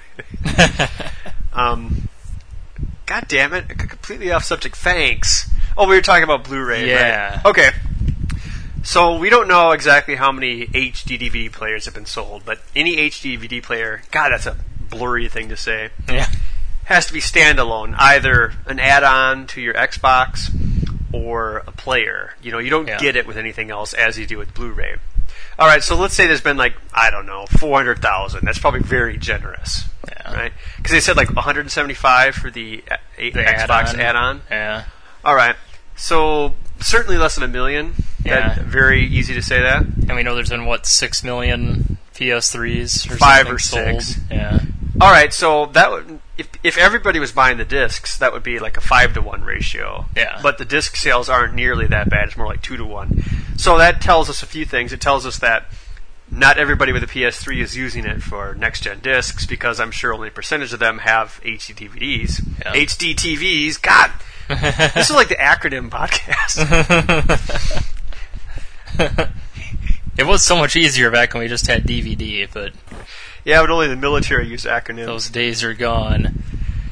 Speaker 1: um, God damn it! Completely off subject. Thanks. Oh, we were talking about Blu-ray.
Speaker 2: Yeah.
Speaker 1: Right? Okay. So we don't know exactly how many H D D V D players have been sold, but any H D D V D player, God, that's a blurry thing to say,
Speaker 2: Yeah.
Speaker 1: has to be standalone, either an add-on to your Xbox or a player. You know, you don't
Speaker 2: Yeah.
Speaker 1: get it with anything else as you do with Blu-ray. All right, so let's say there's been like, I don't know, four hundred thousand. That's probably very generous,
Speaker 2: Yeah.
Speaker 1: right? Because they said like one hundred seventy-five for the, uh, a-
Speaker 2: The
Speaker 1: Xbox
Speaker 2: add-on.
Speaker 1: add-on.
Speaker 2: Yeah.
Speaker 1: All right, so certainly less than a million.
Speaker 2: Yeah.
Speaker 1: That, very easy to say that.
Speaker 2: And we know there's been, what, six million P S threes or
Speaker 1: Five
Speaker 2: something
Speaker 1: or
Speaker 2: sold?
Speaker 1: six.
Speaker 2: Yeah.
Speaker 1: All right, so that would, if if everybody was buying the discs, that would be like a five to one ratio.
Speaker 2: Yeah.
Speaker 1: But the disc sales aren't nearly that bad. It's more like two to one. So that tells us a few things. It tells us that not everybody with a P S three is using it for next gen discs, because I'm sure only a percentage of them have H D D V Ds.
Speaker 2: Yeah.
Speaker 1: H D T Vs. God, this is like the acronym podcast.
Speaker 2: It was so much easier back when we just had D V D, but
Speaker 1: Yeah, but only the military use acronyms.
Speaker 2: those days are gone.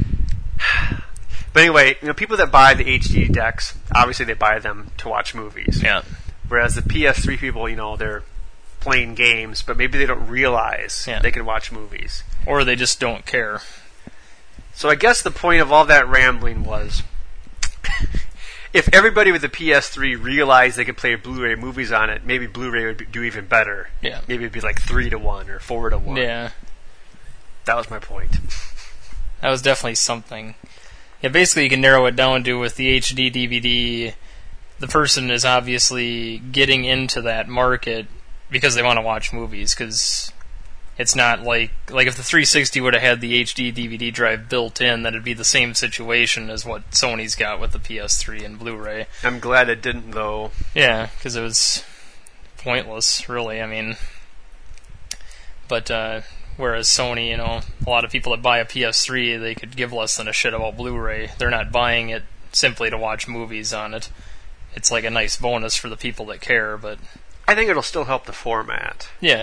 Speaker 1: But anyway, you know, people that buy the H D decks, obviously they buy them to watch movies.
Speaker 2: Yeah.
Speaker 1: Whereas the P S three people, you know, they're playing games, but maybe they don't realize
Speaker 2: Yeah.
Speaker 1: they can watch movies.
Speaker 2: Or they just don't care.
Speaker 1: So I guess the point of all that rambling was, if everybody with the P S three realized they could play Blu-ray movies on it, maybe Blu-ray would be, do even better.
Speaker 2: Yeah.
Speaker 1: Maybe it'd be like three to one or four to one.
Speaker 2: Yeah.
Speaker 1: That was my point.
Speaker 2: That was definitely something. Yeah, basically you can narrow it down to with the H D D V D, the person is obviously getting into that market because they want to watch movies, because it's not like, like if the three sixty would have had the H D D V D drive built in, then it'd be the same situation as what Sony's got with the P S three and Blu-ray.
Speaker 1: I'm glad it didn't, though.
Speaker 2: Yeah, because it was pointless, really, I mean. But, uh, whereas Sony, you know, a lot of people that buy a P S three, they could give less than a shit about Blu-ray. They're not buying it simply to watch movies on it. It's like a nice bonus for the people that care, but
Speaker 1: I think it'll still help the format.
Speaker 2: yeah,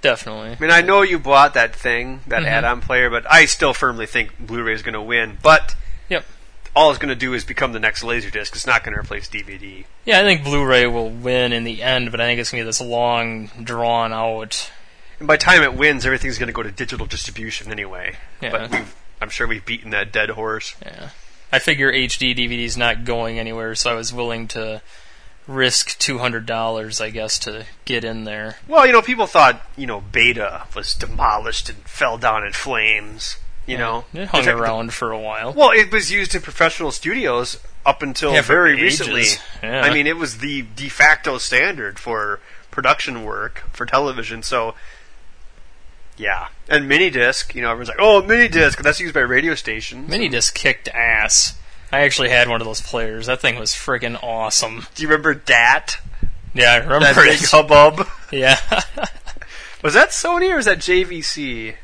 Speaker 2: definitely.
Speaker 1: I mean, I know you bought that thing, that
Speaker 2: Mhm.
Speaker 1: add-on player, but I still firmly think Blu-ray is going to win. But
Speaker 2: Yep.
Speaker 1: all it's going to do is become the next Laserdisc. It's not going to replace D V D.
Speaker 2: Yeah, I think Blu-ray will win in the end, but I think it's going to be this long, drawn-out...
Speaker 1: And by the time it wins, everything's going to go to digital distribution anyway.
Speaker 2: Yeah.
Speaker 1: But we've, I'm sure we've beaten that dead horse.
Speaker 2: Yeah. I figure H D D V D's not going anywhere, so I was willing to risk two hundred dollars, I guess, to get in there.
Speaker 1: Well, you know, people thought, you know, Beta was demolished and fell down in flames, you
Speaker 2: Yeah.
Speaker 1: know.
Speaker 2: It hung
Speaker 1: Which I-
Speaker 2: around for a while.
Speaker 1: Well, it was used in professional studios up until
Speaker 2: Yeah, for
Speaker 1: very
Speaker 2: ages.
Speaker 1: recently.
Speaker 2: Yeah.
Speaker 1: I mean, it was the de facto standard for production work for television, so... Yeah. And minidisc, you know, everyone's like, oh, minidisc, that's used by radio stations.
Speaker 2: Minidisc kicked ass. I actually had one of those players. That thing was friggin' awesome.
Speaker 1: Do you remember D A T?
Speaker 2: Yeah, I remember
Speaker 1: That big
Speaker 2: it.
Speaker 1: hubbub?
Speaker 2: Yeah.
Speaker 1: Was that Sony or was that J V C?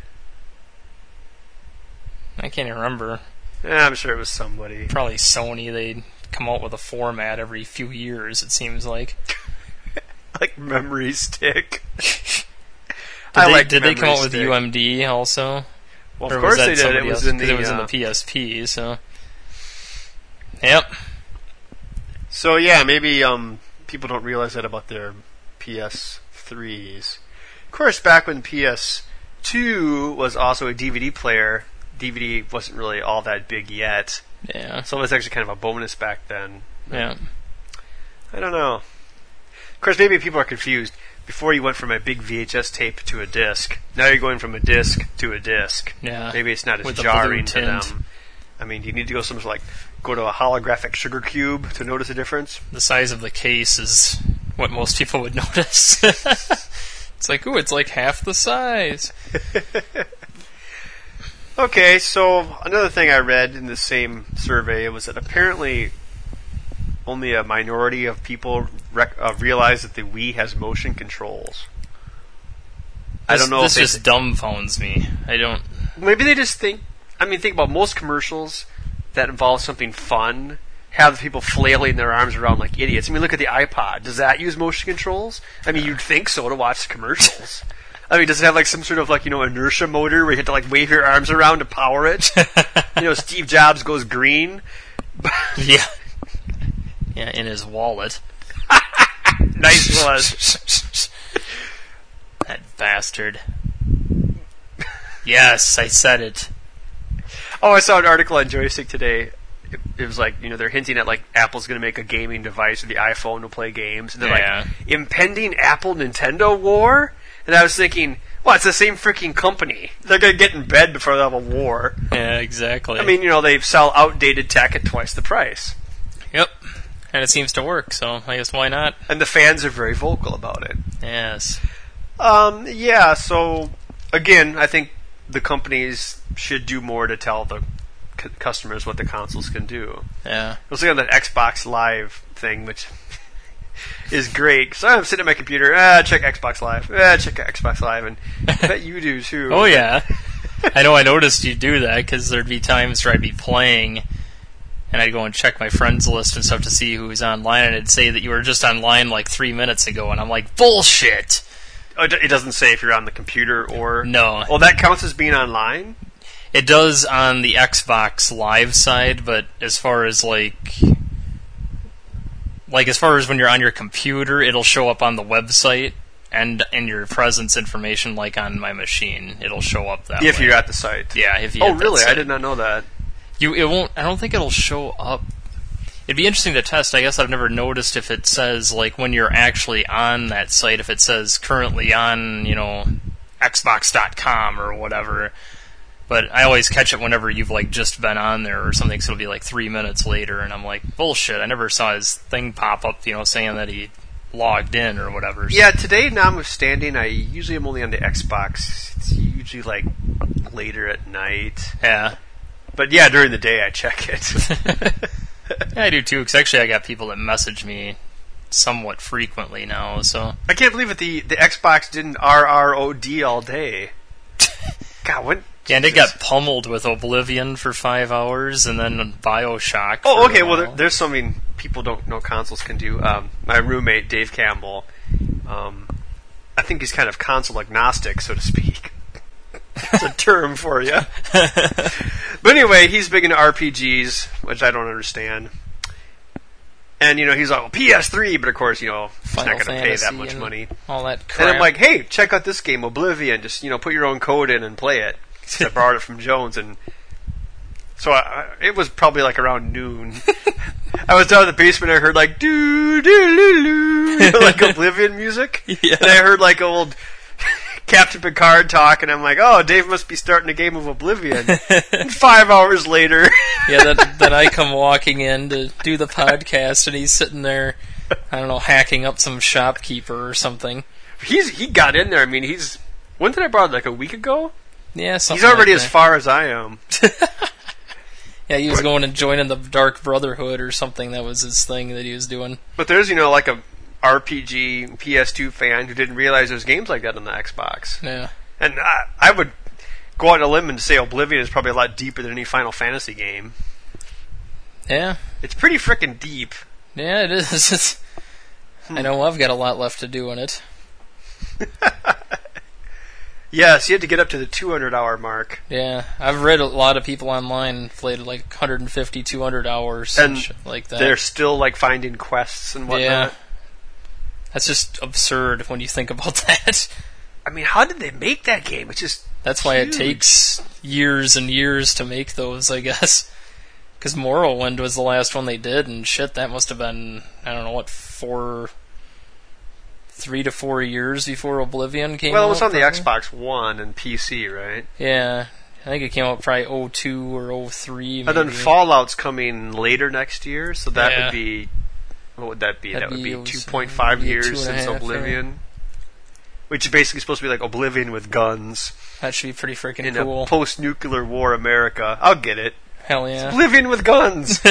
Speaker 2: I can't even remember.
Speaker 1: Yeah, I'm sure it was somebody.
Speaker 2: Probably Sony. They come out with a format every few years, it seems like.
Speaker 1: Like Memory Stick.
Speaker 2: Did,
Speaker 1: I
Speaker 2: they,
Speaker 1: like
Speaker 2: did they come
Speaker 1: Memory
Speaker 2: out with
Speaker 1: Stick.
Speaker 2: U M D also?
Speaker 1: Well,
Speaker 2: Or
Speaker 1: of
Speaker 2: was
Speaker 1: course
Speaker 2: that
Speaker 1: they did. It
Speaker 2: somebody
Speaker 1: was
Speaker 2: else?
Speaker 1: in
Speaker 2: 'Cause
Speaker 1: the.
Speaker 2: it was in
Speaker 1: uh,
Speaker 2: the P S P, so... Yep.
Speaker 1: So yeah, maybe um, people don't realize that about their P S threes. Of course, back when P S two was also a D V D player, D V D wasn't really all that big yet.
Speaker 2: Yeah.
Speaker 1: So it was actually kind of a bonus back then.
Speaker 2: Yeah.
Speaker 1: I don't know. Of course, maybe people are confused. Before you went from a big V H S tape to a disc, now you're going from a disc to a disc.
Speaker 2: Yeah.
Speaker 1: Maybe it's not as
Speaker 2: With the
Speaker 1: jarring
Speaker 2: blue
Speaker 1: to
Speaker 2: tint.
Speaker 1: them. I mean, do you need to go somewhere like go to a holographic sugar cube to notice a difference?
Speaker 2: The size of the case is what most people would notice. It's like, ooh, it's like half the size.
Speaker 1: Okay, so another thing I read in the same survey was that apparently only a minority of people rec- uh, realize that the Wii has motion controls. I
Speaker 2: This-
Speaker 1: don't know
Speaker 2: This
Speaker 1: if
Speaker 2: just dumbfounds me. I don't...
Speaker 1: maybe they just think. I mean, think about most commercials that involve something fun have people flailing their arms around like idiots. I mean, look at the iPod. Does that use motion controls? I mean, you'd think so to watch commercials. I mean, does it have like some sort of like, you know, inertia motor where you have to like wave your arms around to power it? You know, Steve Jobs goes green.
Speaker 2: Yeah. Yeah, in his wallet.
Speaker 1: Nice one.
Speaker 2: That bastard. Yes, I said it.
Speaker 1: Oh, I saw an article on Joystick today. It, it was like, you know, they're hinting at like Apple's going to make a gaming device with the iPhone to play games. And they're
Speaker 2: Yeah.
Speaker 1: like, impending Apple Nintendo war? And I was thinking, well, it's the same freaking company. They're going to get in bed before they have a war.
Speaker 2: Yeah, exactly.
Speaker 1: I mean, you know, they sell outdated tech at twice the price.
Speaker 2: Yep. And it seems to work, so I guess why not?
Speaker 1: And the fans are very vocal about it.
Speaker 2: Yes.
Speaker 1: Um, yeah, so, again, I think the companies should do more to tell the c- customers what the consoles can do.
Speaker 2: Yeah.
Speaker 1: I was looking at that Xbox Live thing, which is great. So I'm sitting at my computer, ah, check Xbox Live, ah, check Xbox Live, and I bet you do too.
Speaker 2: Oh, yeah. I know I noticed you do that, because there'd be times where I'd be playing, and I'd go and check my friends list and stuff to see who was online, and it'd say that you were just online like three minutes ago, and I'm like, bullshit!
Speaker 1: Oh, it it doesn't say if you're on the computer or...
Speaker 2: No.
Speaker 1: Oh, that counts as being online?
Speaker 2: It does on the Xbox Live side, but as far as like... Like, as far as when you're on your computer, it'll show up on the website, and in your presence information, like on my machine, it'll show up that
Speaker 1: If
Speaker 2: way.
Speaker 1: you're at the site.
Speaker 2: Yeah, if you
Speaker 1: Oh,
Speaker 2: hit that
Speaker 1: really? I
Speaker 2: site.
Speaker 1: did not know that.
Speaker 2: You, it won't. I don't think it'll show up. It'd be interesting to test. I guess I've never noticed if it says like when you're actually on that site, if it says currently on, you know, Xbox dot com or whatever. But I always catch it whenever you've like just been on there or something. So it'll be like three minutes later, and I'm like, bullshit. I never saw his thing pop up, you know, saying that he logged in or whatever. So-
Speaker 1: Yeah, today, notwithstanding, I usually am only on the Xbox. It's usually like later at night.
Speaker 2: Yeah.
Speaker 1: But yeah, during the day I check it.
Speaker 2: Yeah, I do too. Because actually, I got people that message me somewhat frequently now. So
Speaker 1: I can't believe it. The the Xbox didn't R R O D all day. God, what?
Speaker 2: yeah, and it got pummeled with Oblivion for five hours, and then Bioshock.
Speaker 1: Oh,
Speaker 2: for
Speaker 1: okay.
Speaker 2: a
Speaker 1: Well, there,
Speaker 2: while.
Speaker 1: there's something people don't know consoles can do. Um, my roommate Dave Campbell, um, I think he's kind of console agnostic, so to speak. It's a term for you. But anyway, he's big into R P Gs, which I don't understand. And, you know, he's like, well, P S three, but of course, you know, he's
Speaker 2: Final
Speaker 1: not going to pay that
Speaker 2: Fantasy
Speaker 1: much
Speaker 2: and
Speaker 1: money.
Speaker 2: all that crap.
Speaker 1: And I'm like, hey, check out this game, Oblivion. Just, you know, put your own code in and play it. I borrowed it from Jones, and so I, it was probably like around noon. I was down in the basement, and I heard like, doo doo doo doo, like Oblivion music.
Speaker 2: Yeah.
Speaker 1: And I heard like old Captain Picard talk, and I'm like, oh, Dave must be starting a game of Oblivion. And five hours later.
Speaker 2: Yeah, then, then I come walking in to do the podcast, and he's sitting there, I don't know, hacking up some shopkeeper or something.
Speaker 1: He's He got in there. I mean, he's... When did I borrow it? Like a week ago?
Speaker 2: Yeah, something
Speaker 1: He's already
Speaker 2: like
Speaker 1: as
Speaker 2: that.
Speaker 1: far as I am.
Speaker 2: Yeah, he was going and joining the Dark Brotherhood or something. That was his thing that he was doing.
Speaker 1: But there's, you know, like a R P G P S two fan who didn't realize there's games like that on the Xbox.
Speaker 2: Yeah.
Speaker 1: And I, I would go out on a limb and say Oblivion is probably a lot deeper than any Final Fantasy game.
Speaker 2: Yeah.
Speaker 1: It's pretty frickin' deep.
Speaker 2: Yeah, it is. It's, I know I've got a lot left to do in it.
Speaker 1: Yes, you had to get up to the two hundred hour mark.
Speaker 2: Yeah, I've read a lot of people online played like one hundred fifty, two hundred hours
Speaker 1: And
Speaker 2: and shit like that.
Speaker 1: They're still like finding quests and whatnot.
Speaker 2: Yeah. That's just absurd when you think about that.
Speaker 1: I mean, how did they make that game? It's just
Speaker 2: That's why
Speaker 1: huge.
Speaker 2: it takes years and years to make those, I guess. Because Morrowind was the last one they did, and shit, that must have been, I don't know, what, four... Three to four years before Oblivion came out.
Speaker 1: Well, it was on the
Speaker 2: probably.
Speaker 1: Xbox One and P C, right?
Speaker 2: Yeah. I think it came out probably oh two or oh three.
Speaker 1: And then Fallout's coming later next year, so that
Speaker 2: Yeah.
Speaker 1: would be... What would that be?
Speaker 2: That'd
Speaker 1: that would
Speaker 2: be-
Speaker 1: be
Speaker 2: it was,
Speaker 1: two
Speaker 2: uh,
Speaker 1: point five
Speaker 2: maybe
Speaker 1: years
Speaker 2: two and a
Speaker 1: since
Speaker 2: half,
Speaker 1: Oblivion. Which is basically supposed to be like Oblivion with guns
Speaker 2: That should be pretty freaking
Speaker 1: in
Speaker 2: cool.
Speaker 1: a post-nuclear war America. I'll get it.
Speaker 2: Hell yeah.
Speaker 1: Oblivion with guns!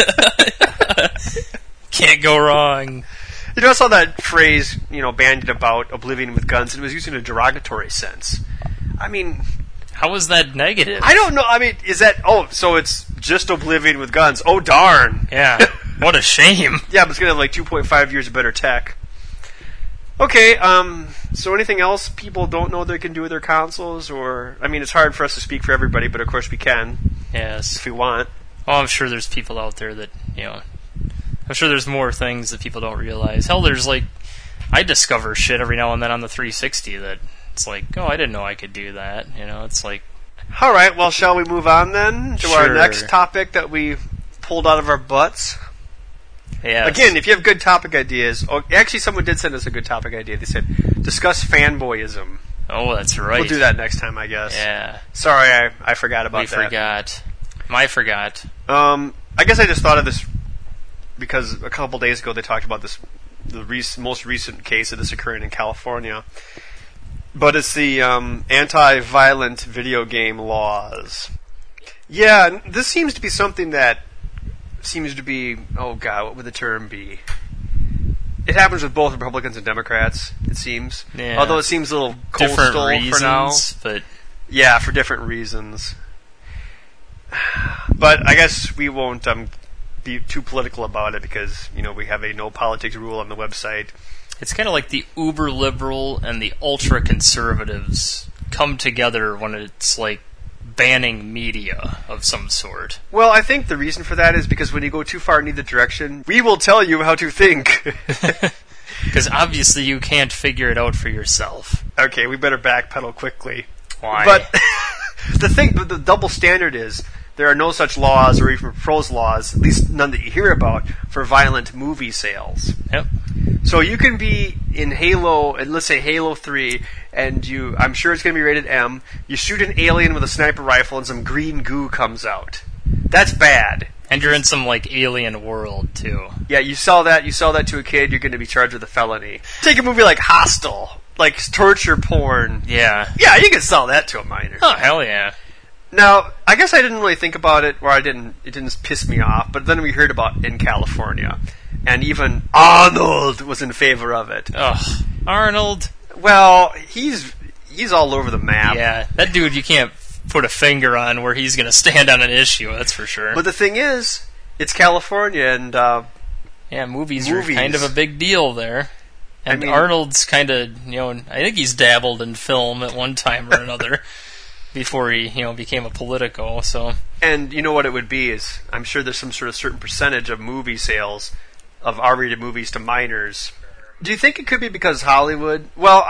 Speaker 2: Can't go wrong.
Speaker 1: You know, I saw that phrase, you know, bandied about Oblivion with guns, and it was used in a derogatory sense. I mean...
Speaker 2: How is that negative?
Speaker 1: I don't know. I mean, is that... Oh, so it's just Oblivion with guns. Oh, darn.
Speaker 2: Yeah. What a shame.
Speaker 1: Yeah, but it's going to have like two point five years of better tech. Okay, um, so anything else people don't know they can do with their consoles? Or, I mean, it's hard for us to speak for everybody, but of course we can,
Speaker 2: Yes.
Speaker 1: if we want.
Speaker 2: Oh, I'm sure there's people out there that, you know... I'm sure there's more things that people don't realize. Hell, there's like... I discover shit every now and then on the three sixty that it's like, oh, I didn't know I could do that. You know, it's like...
Speaker 1: Alright, well, shall we move on then to our
Speaker 2: Sure.
Speaker 1: next topic that we pulled out of our butts?
Speaker 2: Yeah.
Speaker 1: Again, if you have good topic ideas... Oh, actually, someone did send us a good topic idea. They said, discuss fanboyism.
Speaker 2: Oh, that's right.
Speaker 1: We'll do that next time, I guess.
Speaker 2: Yeah.
Speaker 1: Sorry, I, I forgot about
Speaker 2: We
Speaker 1: that.
Speaker 2: forgot. I forgot.
Speaker 1: Um, I guess I just thought of this because a couple days ago they talked about this, the rec- most recent case of this occurring in California. But it's the um, anti-violent video game laws. Yeah, n- this seems to be something that seems to be, oh god, what would the term be? It happens with both Republicans and Democrats, it seems.
Speaker 2: Yeah.
Speaker 1: Although it seems a little
Speaker 2: Different
Speaker 1: coastal
Speaker 2: reasons,
Speaker 1: for now.
Speaker 2: but...
Speaker 1: Yeah, for different reasons. But I guess we won't um, be too political about it because, you know, we have a no politics rule on the website.
Speaker 2: It's kind of like the uber liberal and the ultra conservatives come together when it's like banning media of some sort.
Speaker 1: Well, I think the reason for that is because when you go too far in either direction, we will tell you how to think.
Speaker 2: Because obviously you can't figure it out for yourself.
Speaker 1: Okay, we better backpedal quickly.
Speaker 2: Why?
Speaker 1: But the thing, the, the double standard is there are no such laws or even proposed laws, at least none that you hear about, for violent movie sales.
Speaker 2: Yep.
Speaker 1: So you can be in Halo, and let's say Halo three, and you, I'm sure it's going to be rated M, you shoot an alien with a sniper rifle and some green goo comes out. That's bad.
Speaker 2: And you're in some like alien world too.
Speaker 1: Yeah, you sell that, you sell that to a kid, you're going to be charged with a felony. Take a movie like Hostel, like torture porn.
Speaker 2: Yeah.
Speaker 1: Yeah, you can sell that to a minor.
Speaker 2: Oh, hell yeah.
Speaker 1: Now, I guess I didn't really think about it, or I didn't, it didn't piss me off, but then we heard about in California. And even Arnold was in favor of it.
Speaker 2: Ugh. Arnold.
Speaker 1: Well, he's he's all over the map.
Speaker 2: Yeah, that dude you can't put a finger on where he's going to stand on an issue, that's for sure.
Speaker 1: But the thing is, it's California, and uh,
Speaker 2: yeah, movies,
Speaker 1: movies.
Speaker 2: are kind of a big deal there. And
Speaker 1: I mean,
Speaker 2: Arnold's kind of, you know, I think he's dabbled in film at one time or another before he, you know, became a Politico. So,
Speaker 1: and you know what it would be is, I'm sure there's some sort of certain percentage of movie sales of R-rated movies to minors. Do you think it could be because Hollywood? Well,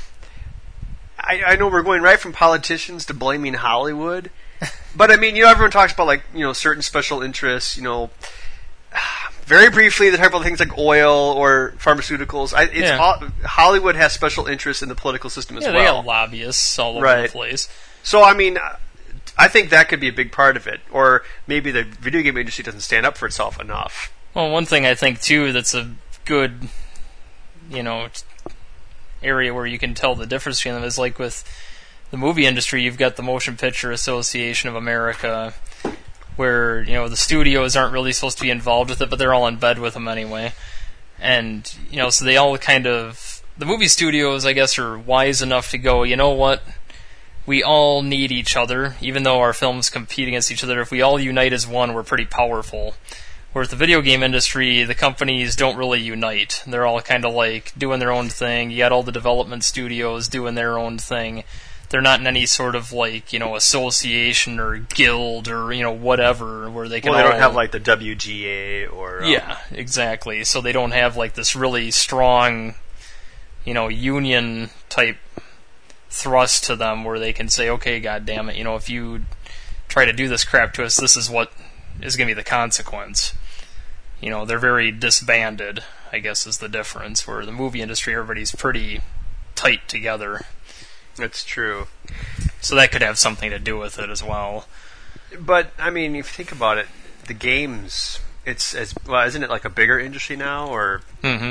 Speaker 1: I, I know we're going right from politicians to blaming Hollywood, but I mean, you know, everyone talks about like, you know, certain special interests, you know. Very briefly, they talk about things like oil or pharmaceuticals. I, it's
Speaker 2: Yeah.
Speaker 1: all, Hollywood has special interests in the political system as
Speaker 2: yeah,
Speaker 1: well.
Speaker 2: they got lobbyists all over
Speaker 1: Right.
Speaker 2: the place.
Speaker 1: So, I mean, I think that could be a big part of it. Or maybe the video game industry doesn't stand up for itself enough.
Speaker 2: Well, one thing I think, too, that's a good, you know, area where you can tell the difference between them is like with the movie industry, you've got the Motion Picture Association of America, where, you know, the studios aren't really supposed to be involved with it, but they're all in bed with them anyway. And, you know, so they all kind of... The movie studios, I guess, are wise enough to go, you know what? We all need each other, even though our films compete against each other. If we all unite as one, we're pretty powerful. Whereas the video game industry, the companies don't really unite. They're all kind of like doing their own thing. You got all the development studios doing their own thing. They're not in any sort of like, you know, association or guild or, you know, whatever where they can
Speaker 1: Well, they
Speaker 2: all...
Speaker 1: don't have like the W G A or... Um,
Speaker 2: Yeah, exactly. So they don't have like this really strong, you know, union type thrust to them where they can say, okay, God damn it, you know, if you try to do this crap to us, this is what is going to be the consequence. You know, they're very disbanded, I guess is the difference, where the movie industry, everybody's pretty tight together.
Speaker 1: That's true.
Speaker 2: So that could have something to do with it as well.
Speaker 1: But, I mean, if you think about it, the games, it's as... Well, isn't it like a bigger industry now, or...
Speaker 2: Mm-hmm.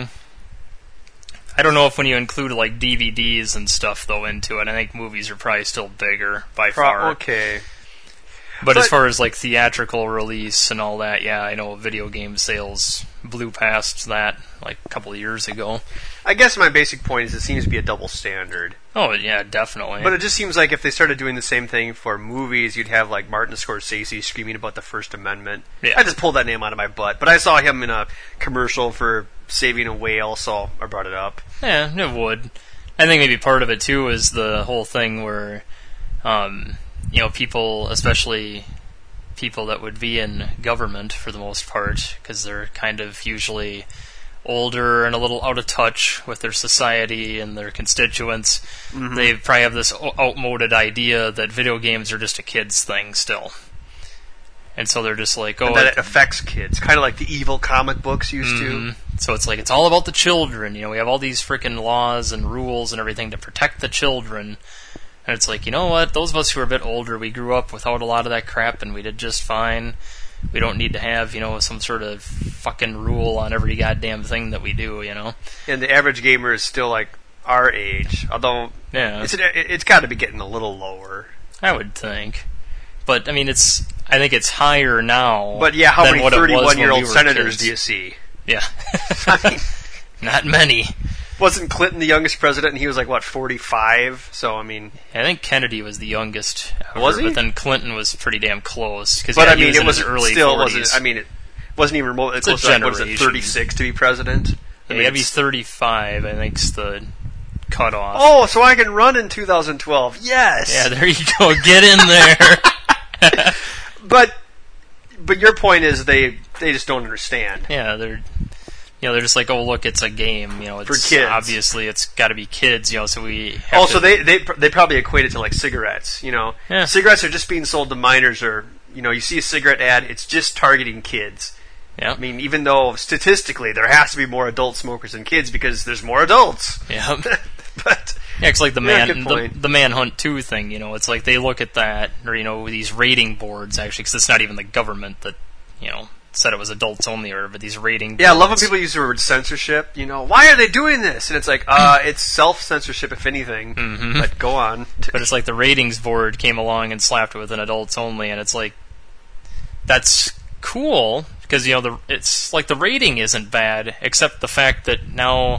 Speaker 2: I don't know if when you include like D V Ds and stuff though into it, I think movies are probably still bigger by
Speaker 1: Pro-
Speaker 2: far.
Speaker 1: Okay.
Speaker 2: But,
Speaker 1: But-
Speaker 2: as far as like theatrical release and all that, yeah, I know video game sales blew past that like a couple of years ago.
Speaker 1: I guess my basic point is it seems to be a double standard.
Speaker 2: Oh yeah, definitely.
Speaker 1: But it just seems like if they started doing the same thing for movies, you'd have like Martin Scorsese screaming about the First Amendment.
Speaker 2: Yeah.
Speaker 1: I just pulled that name out of my butt. But I saw him in a commercial for saving a whale, so I brought it up.
Speaker 2: Yeah, it would. I think maybe part of it too is the whole thing where, um, you know, people, especially people that would be in government for the most part, because they're kind of usually older and a little out of touch with their society and their constituents. Mm-hmm. They probably have this outmoded idea that video games are just a kid's thing still. And so they're just like, oh...
Speaker 1: And that it affects kids, kind of like the evil comic books used
Speaker 2: mm-hmm.
Speaker 1: to.
Speaker 2: So it's like, it's all about the children. You know, we have all these freaking laws and rules and everything to protect the children. And it's like, you know what? Those of us who are a bit older, we grew up without a lot of that crap and we did just fine. We don't need to have, you know, some sort of fucking rule on every goddamn thing that we do, you know?
Speaker 1: And the average gamer is still like our age, although
Speaker 2: Yeah.
Speaker 1: it's, it's got to be getting a little lower.
Speaker 2: I would think. But, I mean, it's... I think it's higher now.
Speaker 1: But yeah, how
Speaker 2: than
Speaker 1: many
Speaker 2: what it was when
Speaker 1: thirty-one-year-old
Speaker 2: we were
Speaker 1: senators
Speaker 2: kids.
Speaker 1: do you see?
Speaker 2: Yeah.
Speaker 1: I mean,
Speaker 2: Not many.
Speaker 1: wasn't Clinton the youngest president, and he was like, what, forty-five? So, I mean...
Speaker 2: I think Kennedy was the youngest ever,
Speaker 1: Was he?
Speaker 2: But then Clinton was pretty damn close. Cause,
Speaker 1: But
Speaker 2: yeah,
Speaker 1: I
Speaker 2: he
Speaker 1: mean,
Speaker 2: was
Speaker 1: it
Speaker 2: in
Speaker 1: was
Speaker 2: his early
Speaker 1: still
Speaker 2: forties.
Speaker 1: wasn't. I mean, it wasn't even remotely
Speaker 2: It's a
Speaker 1: close to like, what is it,
Speaker 2: generation.
Speaker 1: thirty-six to be president. I
Speaker 2: Yeah,
Speaker 1: mean,
Speaker 2: you gotta be
Speaker 1: it's-
Speaker 2: thirty-five, I think's the cutoff.
Speaker 1: Oh, so I can run in two thousand twelve. Yes.
Speaker 2: Yeah, there you go. Get in there.
Speaker 1: But, but your point is they they just don't understand.
Speaker 2: Yeah, they're, you know, they're just like, oh, look, it's a game. You know, it's
Speaker 1: For kids.
Speaker 2: obviously it's got to be kids. You know, so we. Have
Speaker 1: Also,
Speaker 2: to,
Speaker 1: they, they they probably equate it to like cigarettes. You know,
Speaker 2: Yeah.
Speaker 1: cigarettes are just being sold to minors, or you know, you see a cigarette ad, it's just targeting kids.
Speaker 2: Yeah.
Speaker 1: I mean, even though statistically there has to be more adult smokers than kids because there's more adults.
Speaker 2: Yeah.
Speaker 1: But
Speaker 2: Yeah, it's like the
Speaker 1: Yeah,
Speaker 2: man,
Speaker 1: good
Speaker 2: the,
Speaker 1: point.
Speaker 2: the Manhunt two thing. You know, it's like they look at that, or you know, these rating boards actually, because it's not even the government that, you know, said it was adults only, or but these rating.
Speaker 1: yeah, I love when
Speaker 2: boards.
Speaker 1: people use the word censorship. You know, why are they doing this? And it's like, uh, it's self censorship if anything.
Speaker 2: Mhm.
Speaker 1: But go on.
Speaker 2: But it's like the ratings board came along and slapped it with an adults only, and it's like, that's cool because you know the it's like the rating isn't bad, except the fact that now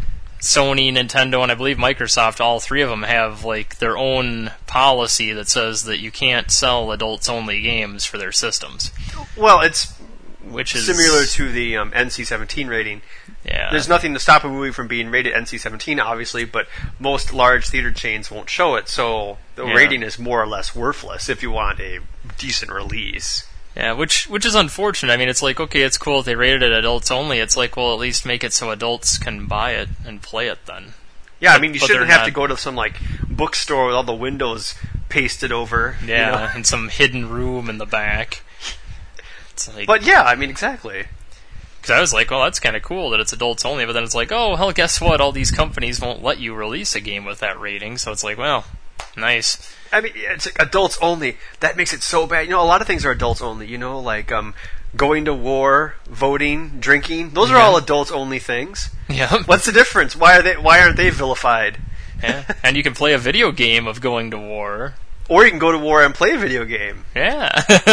Speaker 2: Sony, Nintendo, and I believe Microsoft, all three of them have like their own policy that says that you can't sell adults only games for their systems.
Speaker 1: Well, it's
Speaker 2: which is
Speaker 1: similar to the um, N C seventeen rating.
Speaker 2: Yeah.
Speaker 1: There's nothing to stop a movie from being rated N C seventeen, obviously, but most large theater chains won't show it, so the
Speaker 2: Yeah.
Speaker 1: rating is more or less worthless if you want a decent release.
Speaker 2: Yeah, which which is unfortunate. I mean, it's like, okay, it's cool if they rated it adults only. It's like, well, at least make it so adults can buy it and play it then.
Speaker 1: Yeah,
Speaker 2: But-
Speaker 1: I mean, you
Speaker 2: but
Speaker 1: shouldn't
Speaker 2: they're
Speaker 1: have to
Speaker 2: not-
Speaker 1: go to some, like, bookstore with all the windows pasted over. you
Speaker 2: Yeah,
Speaker 1: know?
Speaker 2: in some hidden room in the back. It's like,
Speaker 1: But yeah, I mean, exactly.
Speaker 2: because I was like, well, that's kind of cool that it's adults only, but then it's like, oh, hell, guess what? All these companies won't let you release a game with that rating, so it's like, well, nice.
Speaker 1: I mean, it's like adults only. That makes it so bad. You know, a lot of things are adults only. You know, like um, going to war, voting, drinking. Those are
Speaker 2: Yeah.
Speaker 1: all adults only things.
Speaker 2: Yeah.
Speaker 1: What's the difference? Why are they? Why aren't they vilified?
Speaker 2: Yeah. And you can play a video game of going to war.
Speaker 1: Or you can go to war and play a video game.
Speaker 2: Yeah.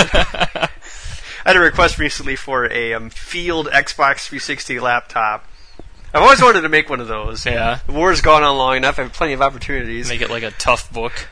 Speaker 1: I had a request recently for a um, Field Xbox three sixty laptop. I've always wanted to make one of those.
Speaker 2: Yeah.
Speaker 1: The war's gone on long enough. I have plenty of opportunities.
Speaker 2: Make it like a tough book.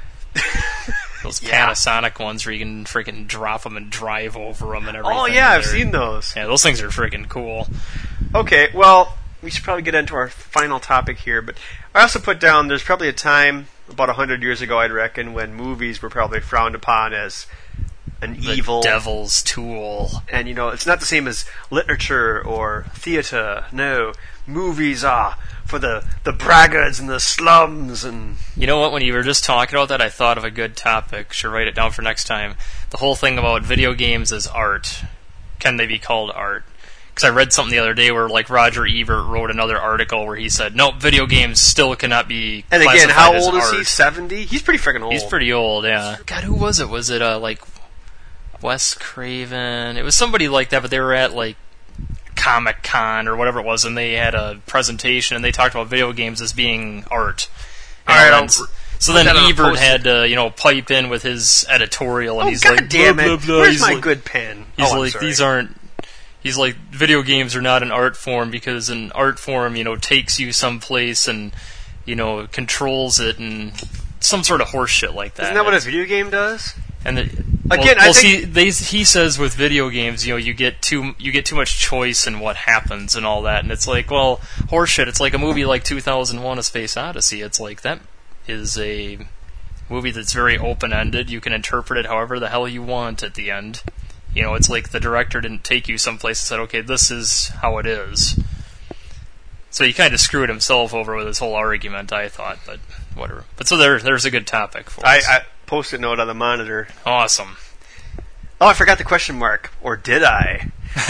Speaker 2: Those
Speaker 1: Yeah.
Speaker 2: Panasonic ones where you can freaking drop them and drive over them and everything.
Speaker 1: Oh yeah, I've
Speaker 2: They're-
Speaker 1: seen those.
Speaker 2: Yeah, those things are freaking cool.
Speaker 1: Okay, well, we should probably get into our final topic here, but I also put down there's probably a time about a hundred years ago, I'd reckon, when movies were probably frowned upon as an
Speaker 2: The
Speaker 1: evil,
Speaker 2: devil's tool.
Speaker 1: and you know, it's not the same as literature or theater. No, movies are for the the braggarts and the slums and.
Speaker 2: You know what? When you were just talking about that, I thought of a good topic. Should write it down for next time. The whole thing about video games as art. Can they be called art? Because I read something the other day where, like, Roger Ebert wrote another article where he said, nope, video games still cannot be
Speaker 1: And again,
Speaker 2: classified
Speaker 1: how
Speaker 2: as
Speaker 1: old is
Speaker 2: art.
Speaker 1: he? Seventy? He's pretty freaking old.
Speaker 2: He's pretty old, yeah. God, who was it? Was it, uh, like, Wes Craven? It was somebody like that, but they were at, like, Comic Con or whatever it was, and they had a presentation, and they talked about video games as being art.
Speaker 1: All
Speaker 2: You know,
Speaker 1: right,
Speaker 2: and
Speaker 1: I'll
Speaker 2: so
Speaker 1: put
Speaker 2: then
Speaker 1: that on a
Speaker 2: Ebert
Speaker 1: post-it.
Speaker 2: had to, you know, pipe in with his editorial, and
Speaker 1: Oh,
Speaker 2: he's
Speaker 1: God
Speaker 2: like,
Speaker 1: damn
Speaker 2: blah,
Speaker 1: it!
Speaker 2: blah, blah.
Speaker 1: Where's
Speaker 2: He's
Speaker 1: my
Speaker 2: like,
Speaker 1: good pen?
Speaker 2: He's
Speaker 1: oh, I'm
Speaker 2: like,
Speaker 1: sorry.
Speaker 2: these aren't. He's like, video games are not an art form because an art form, you know, takes you someplace and, you know, controls it and some sort of horse shit like that.
Speaker 1: Isn't that what a video game does?
Speaker 2: And the,
Speaker 1: Again,
Speaker 2: well,
Speaker 1: I
Speaker 2: well,
Speaker 1: think-
Speaker 2: see, they, he says with video games, you know, you get too you get too much choice in what happens and all that, and it's like, well, horseshit. It's like a movie like two thousand one: A Space Odyssey. It's like that is a movie that's very open ended. You can interpret it however the hell you want at the end. You know, it's like the director didn't take you someplace and said, okay, this is how it is. So he kind of screwed himself over with his whole argument, I thought, but whatever. But so there, there's a good topic for
Speaker 1: I,
Speaker 2: us.
Speaker 1: I post-it note on the monitor.
Speaker 2: Awesome.
Speaker 1: Oh, I forgot the question mark. Or did I?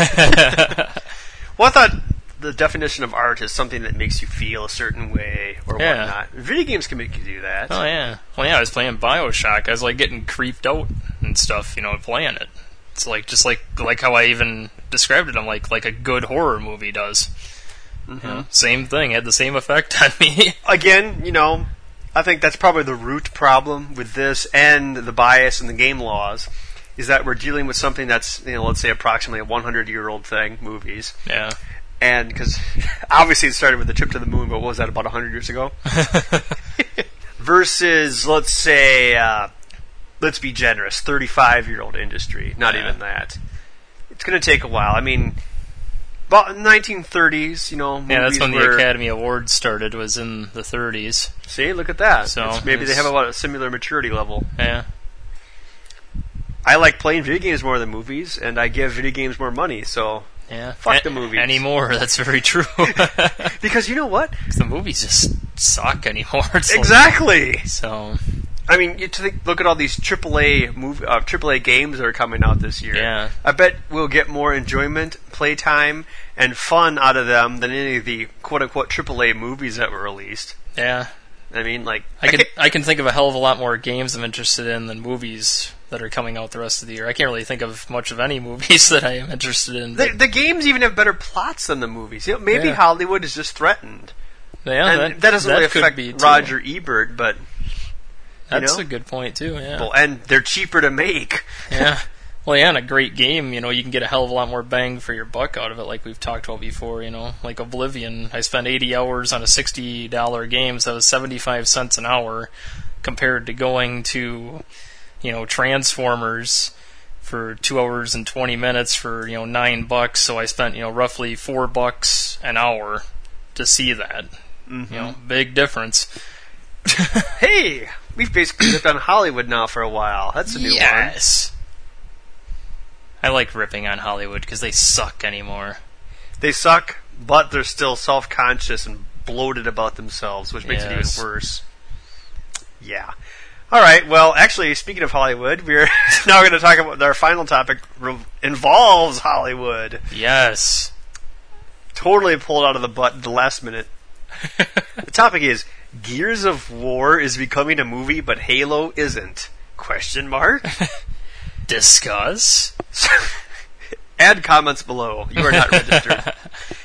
Speaker 1: Well, I thought the definition of art is something that makes you feel a certain way or
Speaker 2: Yeah.
Speaker 1: whatnot. Video games can make you do that.
Speaker 2: Oh yeah. Well, yeah, I was playing BioShock. I was like getting creeped out and stuff, you know, playing it. It's like just like like how I even described it. I'm like like a good horror movie does.
Speaker 1: Mm-hmm.
Speaker 2: You know, same thing. It had the same effect on me.
Speaker 1: Again, you know, I think that's probably the root problem with this and the bias in the game laws is that we're dealing with something that's, you know, let's say approximately a hundred-year-old thing, movies.
Speaker 2: Yeah.
Speaker 1: And because obviously it started with the trip to the moon, but what was that, about one hundred years ago? Versus, let's say, uh, let's be generous, thirty-five-year-old industry. Not
Speaker 2: Yeah.
Speaker 1: even that. It's going to take a while. I mean, about nineteen thirties, you know,
Speaker 2: Yeah, that's
Speaker 1: movies
Speaker 2: when
Speaker 1: were,
Speaker 2: the Academy Awards started. Was in the thirties.
Speaker 1: See, look at that.
Speaker 2: So,
Speaker 1: It's- maybe they
Speaker 2: it's-
Speaker 1: have about a similar maturity level.
Speaker 2: Yeah.
Speaker 1: I like playing video games more than movies, and I give video games more money, so...
Speaker 2: Yeah.
Speaker 1: Fuck
Speaker 2: A-
Speaker 1: the movies.
Speaker 2: anymore. That's very true.
Speaker 1: Because you know what?
Speaker 2: The movies just suck anymore. It's like-
Speaker 1: Exactly!
Speaker 2: so
Speaker 1: I mean, you think, look at all these triple A movie, uh, triple A games that are coming out this year.
Speaker 2: Yeah.
Speaker 1: I bet we'll get more enjoyment, playtime, and fun out of them than any of the quote-unquote triple A movies that were released.
Speaker 2: yeah.
Speaker 1: I mean, like...
Speaker 2: I can
Speaker 1: can't-
Speaker 2: I can think of a hell of a lot more games I'm interested in than movies that are coming out the rest of the year. I can't really think of much of any movies that I am interested in.
Speaker 1: the,
Speaker 2: but-
Speaker 1: the games even have better plots than the movies. You know, maybe
Speaker 2: Yeah.
Speaker 1: Hollywood is just threatened.
Speaker 2: yeah,
Speaker 1: and
Speaker 2: that,
Speaker 1: that, doesn't
Speaker 2: that
Speaker 1: really
Speaker 2: could
Speaker 1: affect
Speaker 2: be too.
Speaker 1: Roger Ebert, but...
Speaker 2: That's
Speaker 1: know?
Speaker 2: a good point too. Yeah.
Speaker 1: Well, and they're cheaper to make.
Speaker 2: yeah. Well, yeah, and a great game, you know, you can get a hell of a lot more bang for your buck out of it, like we've talked about before, you know. Like Oblivion, I spent eighty hours on a sixty dollars game, so that was seventy-five cents an hour, compared to going to, you know, Transformers for two hours and twenty minutes for, you know, nine bucks. So I spent, you know, roughly four bucks an hour to see that. Mm-hmm. You know, big difference.
Speaker 1: Hey, we've basically lived on Hollywood now for a while. That's a new
Speaker 2: yes.
Speaker 1: one.
Speaker 2: Yes. I like ripping on Hollywood because they suck anymore.
Speaker 1: They suck, but they're still self-conscious and bloated about themselves, which makes yes. it even worse. Yeah. All right, well, actually, speaking of Hollywood, we're now going to talk about our final topic re- involves Hollywood.
Speaker 2: Yes.
Speaker 1: Totally pulled out of the butt at the last minute. The topic is, Gears of War is becoming a movie, but Halo isn't. Question mark?
Speaker 2: Discuss.
Speaker 1: Add comments below. You are not registered.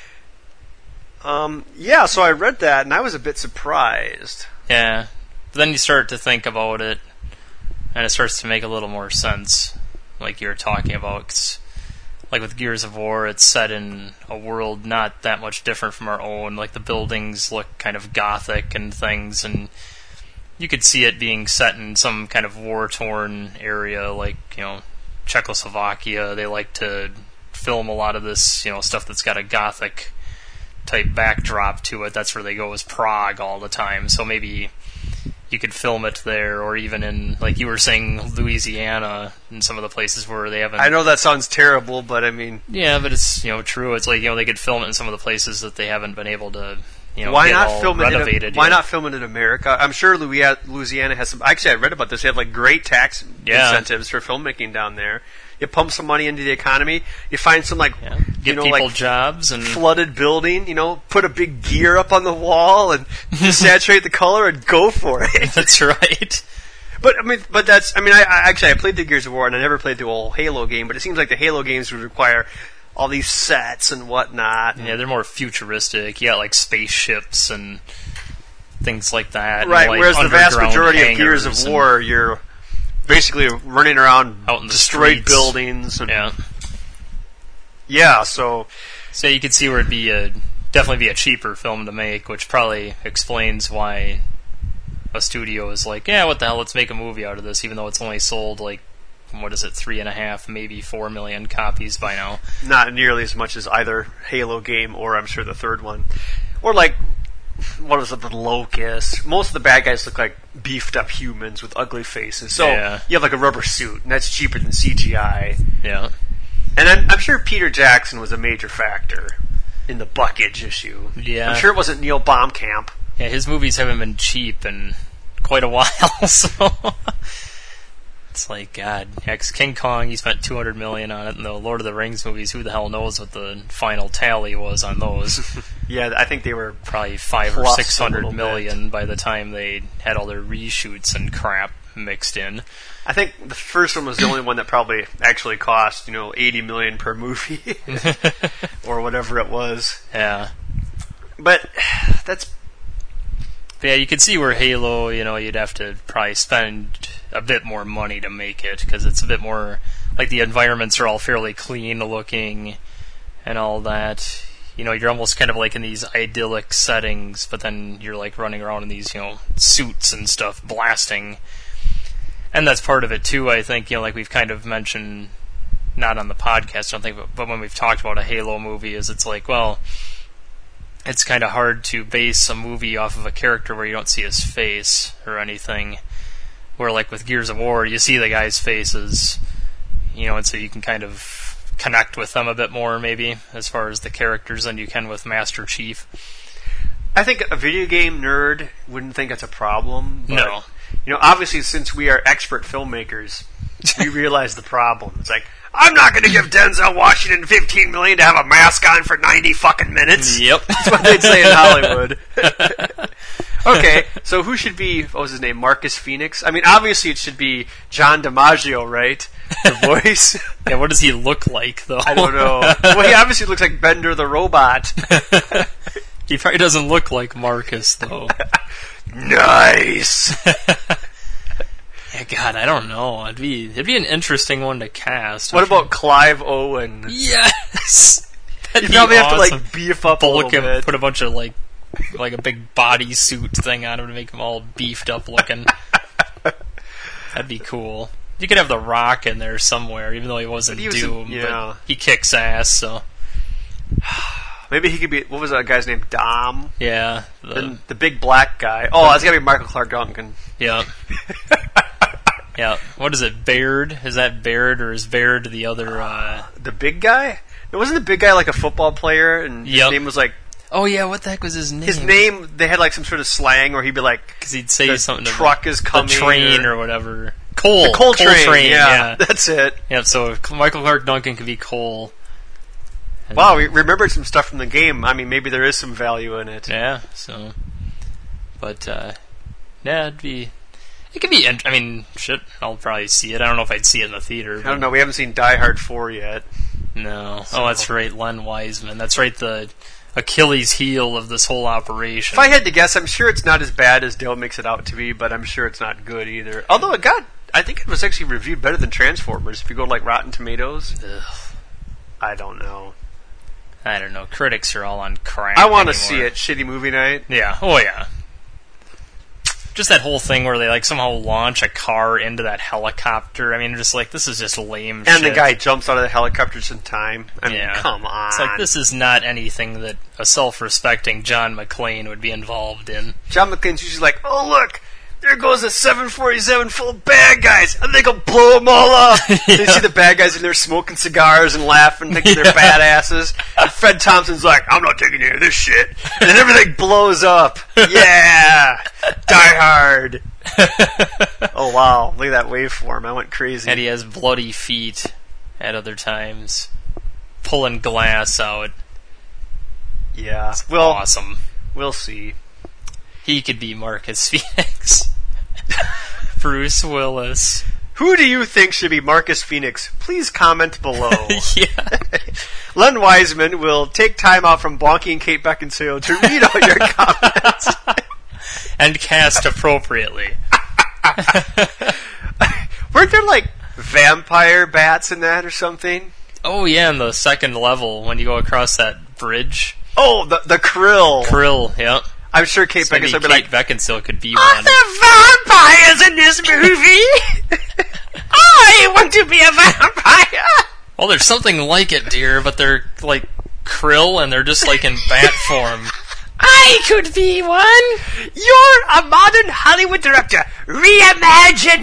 Speaker 1: um, yeah, so I read that, and I was a bit surprised.
Speaker 2: Yeah. But then you start to think about it, and it starts to make a little more sense, like you were talking about. 'Cause, like with Gears of War, it's set in a world not that much different from our own. Like the buildings look kind of gothic and things, and you could see it being set in some kind of war-torn area, like, you know, Czechoslovakia. They like to film a lot of this, you know, stuff that's got a gothic type backdrop to it. That's where they go, is Prague all the time. So maybe you could film it there, or even in, like you were saying, Louisiana, and some of the places where they haven't...
Speaker 1: I know that sounds terrible, but I mean...
Speaker 2: Yeah, but it's, you know, true. It's like, you know, they could film it in some of the places that they haven't been able to, you know,
Speaker 1: why
Speaker 2: get
Speaker 1: not
Speaker 2: all
Speaker 1: film it
Speaker 2: renovated.
Speaker 1: In, why
Speaker 2: yet.
Speaker 1: not film it in America? I'm sure Louisiana has some... Actually, I read about this. They have, like, great tax
Speaker 2: yeah.
Speaker 1: incentives for filmmaking down there. You pump some money into the economy. You find some, like,
Speaker 2: yeah. Get
Speaker 1: you know,
Speaker 2: people
Speaker 1: like
Speaker 2: jobs and
Speaker 1: flooded building. You know, put a big gear up on the wall and saturate the color and go for it.
Speaker 2: That's right.
Speaker 1: But I mean, but that's. I mean, I, I actually I played the Gears of War and I never played the old Halo game. But it seems like the Halo games would require all these sets and whatnot.
Speaker 2: Yeah, they're more futuristic. You got like spaceships and things like that.
Speaker 1: Right.
Speaker 2: And, like,
Speaker 1: whereas the vast majority of Gears
Speaker 2: hangars
Speaker 1: of War, you're basically running around
Speaker 2: out in the
Speaker 1: destroyed
Speaker 2: streets.
Speaker 1: buildings. And,
Speaker 2: yeah.
Speaker 1: Yeah. So.
Speaker 2: So you could see where it'd be a definitely be a cheaper film to make, which probably explains why a studio is like, yeah, what the hell, let's make a movie out of this, even though it's only sold like, what is it, three and a half, maybe four million copies by now.
Speaker 1: Not nearly as much as either Halo game or I'm sure the third one. Or like, what was it, the Locust? Most of the bad guys look like beefed up humans with ugly faces. So
Speaker 2: yeah.
Speaker 1: you have like a rubber suit, and that's cheaper than C G I.
Speaker 2: Yeah.
Speaker 1: And I'm, I'm sure Peter Jackson was a major factor in the buckage issue.
Speaker 2: Yeah.
Speaker 1: I'm sure it wasn't Neil Blomkamp.
Speaker 2: Yeah, his movies haven't been cheap in quite a while, so it's like, God, X King Kong, he spent two hundred million dollars on it, and the Lord of the Rings movies, who the hell knows what the final tally was on those.
Speaker 1: Yeah, I think they were
Speaker 2: probably five or six hundred million bit. By the time they had all their reshoots and crap mixed in.
Speaker 1: I think the first one was the only one that probably actually cost, you know, eighty million per movie, or whatever it was.
Speaker 2: Yeah,
Speaker 1: but that's.
Speaker 2: But yeah, you could see where Halo, you know, you'd have to probably spend a bit more money to make it, because it's a bit more, like the environments are all fairly clean looking and all that. You know, you're almost kind of like in these idyllic settings, but then you're like running around in these, you know, suits and stuff, blasting. And that's part of it too, I think, you know, like we've kind of mentioned, not on the podcast, I don't think, but, but when we've talked about a Halo movie, is it's like, well, it's kind of hard to base a movie off of a character where you don't see his face or anything. Where, like, with Gears of War, you see the guys' faces, you know, and so you can kind of connect with them a bit more, maybe, as far as the characters, than you can with Master Chief.
Speaker 1: I think a video game nerd wouldn't think it's a problem. But,
Speaker 2: no.
Speaker 1: You know, obviously, since we are expert filmmakers, we realize the problem. It's like, I'm not going to give Denzel Washington fifteen million dollars to have a mask on for ninety fucking minutes.
Speaker 2: Yep.
Speaker 1: That's what they'd say in Hollywood. Okay, so who should be, what was his name, Marcus Phoenix? I mean, obviously it should be John DiMaggio, right? The voice.
Speaker 2: Yeah, what does he look like, though?
Speaker 1: I don't know. Well, he obviously looks like Bender the Robot.
Speaker 2: He probably doesn't look like Marcus, though.
Speaker 1: Nice!
Speaker 2: Yeah, God, I don't know. It'd be it'd be an interesting one to cast.
Speaker 1: What about Clive Owen?
Speaker 2: Yes!
Speaker 1: You probably awesome. have to, like, beef up
Speaker 2: Bulk
Speaker 1: a little
Speaker 2: him,
Speaker 1: bit.
Speaker 2: Put a bunch of, like, like a big bodysuit thing on him to make him all beefed up looking. That'd be cool. You could have The Rock in there somewhere, even though he wasn't
Speaker 1: But he was in-
Speaker 2: Doom.
Speaker 1: yeah.
Speaker 2: But he kicks ass, so
Speaker 1: Maybe he could be. What was that guy's name? Dom.
Speaker 2: yeah. The,
Speaker 1: The, the big black guy. Oh, that's gotta be Michael Clark Duncan.
Speaker 2: yeah. Yeah. What is it? Baird? Is that Baird or is Baird the other? Uh...
Speaker 1: The big guy. It wasn't the big guy like a football player, and his
Speaker 2: Yep.
Speaker 1: name was like
Speaker 2: Oh yeah. What the heck was his name?
Speaker 1: his name. They had like some sort of slang, or he'd be like,
Speaker 2: Because he'd say
Speaker 1: the
Speaker 2: something.
Speaker 1: truck
Speaker 2: about
Speaker 1: is coming,
Speaker 2: The train
Speaker 1: or,
Speaker 2: or, whatever. Cole.
Speaker 1: the coal, train.
Speaker 2: train.
Speaker 1: yeah,
Speaker 2: Yeah.
Speaker 1: that's it.
Speaker 2: Yeah. So Michael Clark Duncan could be Cole. And-
Speaker 1: Wow, we remembered some stuff from the game. I mean, maybe there is some value in it.
Speaker 2: Yeah. So, but uh, yeah, it'd be. It could be. int- I mean, shit. I'll probably see it. I don't know if I'd see it in the theater.
Speaker 1: I don't know. We haven't seen Die Hard four yet.
Speaker 2: No.
Speaker 1: So-
Speaker 2: Oh, that's right. Len Wiseman. That's right. The Achilles heel of this whole operation.
Speaker 1: If I had to guess, I'm sure it's not as bad as Dale makes it out to be, but I'm sure it's not good either. Although it got, I think it was actually reviewed better than Transformers. If you go to like Rotten Tomatoes,
Speaker 2: Ugh.
Speaker 1: I don't know.
Speaker 2: I don't know. Critics are all on crack.
Speaker 1: I want to
Speaker 2: anymore.
Speaker 1: see it. Shitty movie night.
Speaker 2: Yeah. Oh yeah. Just that whole thing where they like somehow launch a car into that helicopter. I mean, just like this is just lame.
Speaker 1: And
Speaker 2: shit.
Speaker 1: the guy jumps out of the helicopter just in time. I mean,
Speaker 2: Yeah.
Speaker 1: come on.
Speaker 2: It's like this is not anything that a self-respecting John McClane would be involved in.
Speaker 1: John McClane's usually like, oh look, there goes a seven forty-seven full of bad guys. I think I'll blow them all up.
Speaker 2: Yeah.
Speaker 1: You see the bad guys in there smoking cigars and laughing, thinking they're
Speaker 2: Yeah.
Speaker 1: badasses. And Fred Thompson's like, I'm not taking any of this shit. And then everything blows up. Yeah! Die Hard. Oh wow, look at that waveform. I went crazy.
Speaker 2: And he has bloody feet at other times, pulling glass out.
Speaker 1: Yeah. Well,
Speaker 2: Awesome.
Speaker 1: we'll see.
Speaker 2: He could be Marcus Phoenix. Bruce Willis.
Speaker 1: Who do you think should be Marcus Phoenix? Please comment below.
Speaker 2: Yeah.
Speaker 1: Len Wiseman will take time out from Bonky and Kate Beckinsale to read all your comments.
Speaker 2: And cast appropriately.
Speaker 1: Weren't there like vampire bats in that or something?
Speaker 2: Oh yeah, in the second level when you go across that bridge.
Speaker 1: Oh, the the krill.
Speaker 2: Krill, yep.
Speaker 1: I'm sure Kate
Speaker 2: So maybe
Speaker 1: Beckinsale will be
Speaker 2: Kate
Speaker 1: like,
Speaker 2: Beckinsale could be
Speaker 1: are
Speaker 2: one.
Speaker 1: there vampires in this movie? I want to be a vampire.
Speaker 2: Well, there's something like it, dear, but they're like krill and they're just like in bat form.
Speaker 1: I could be one. You're a modern Hollywood director. Reimagine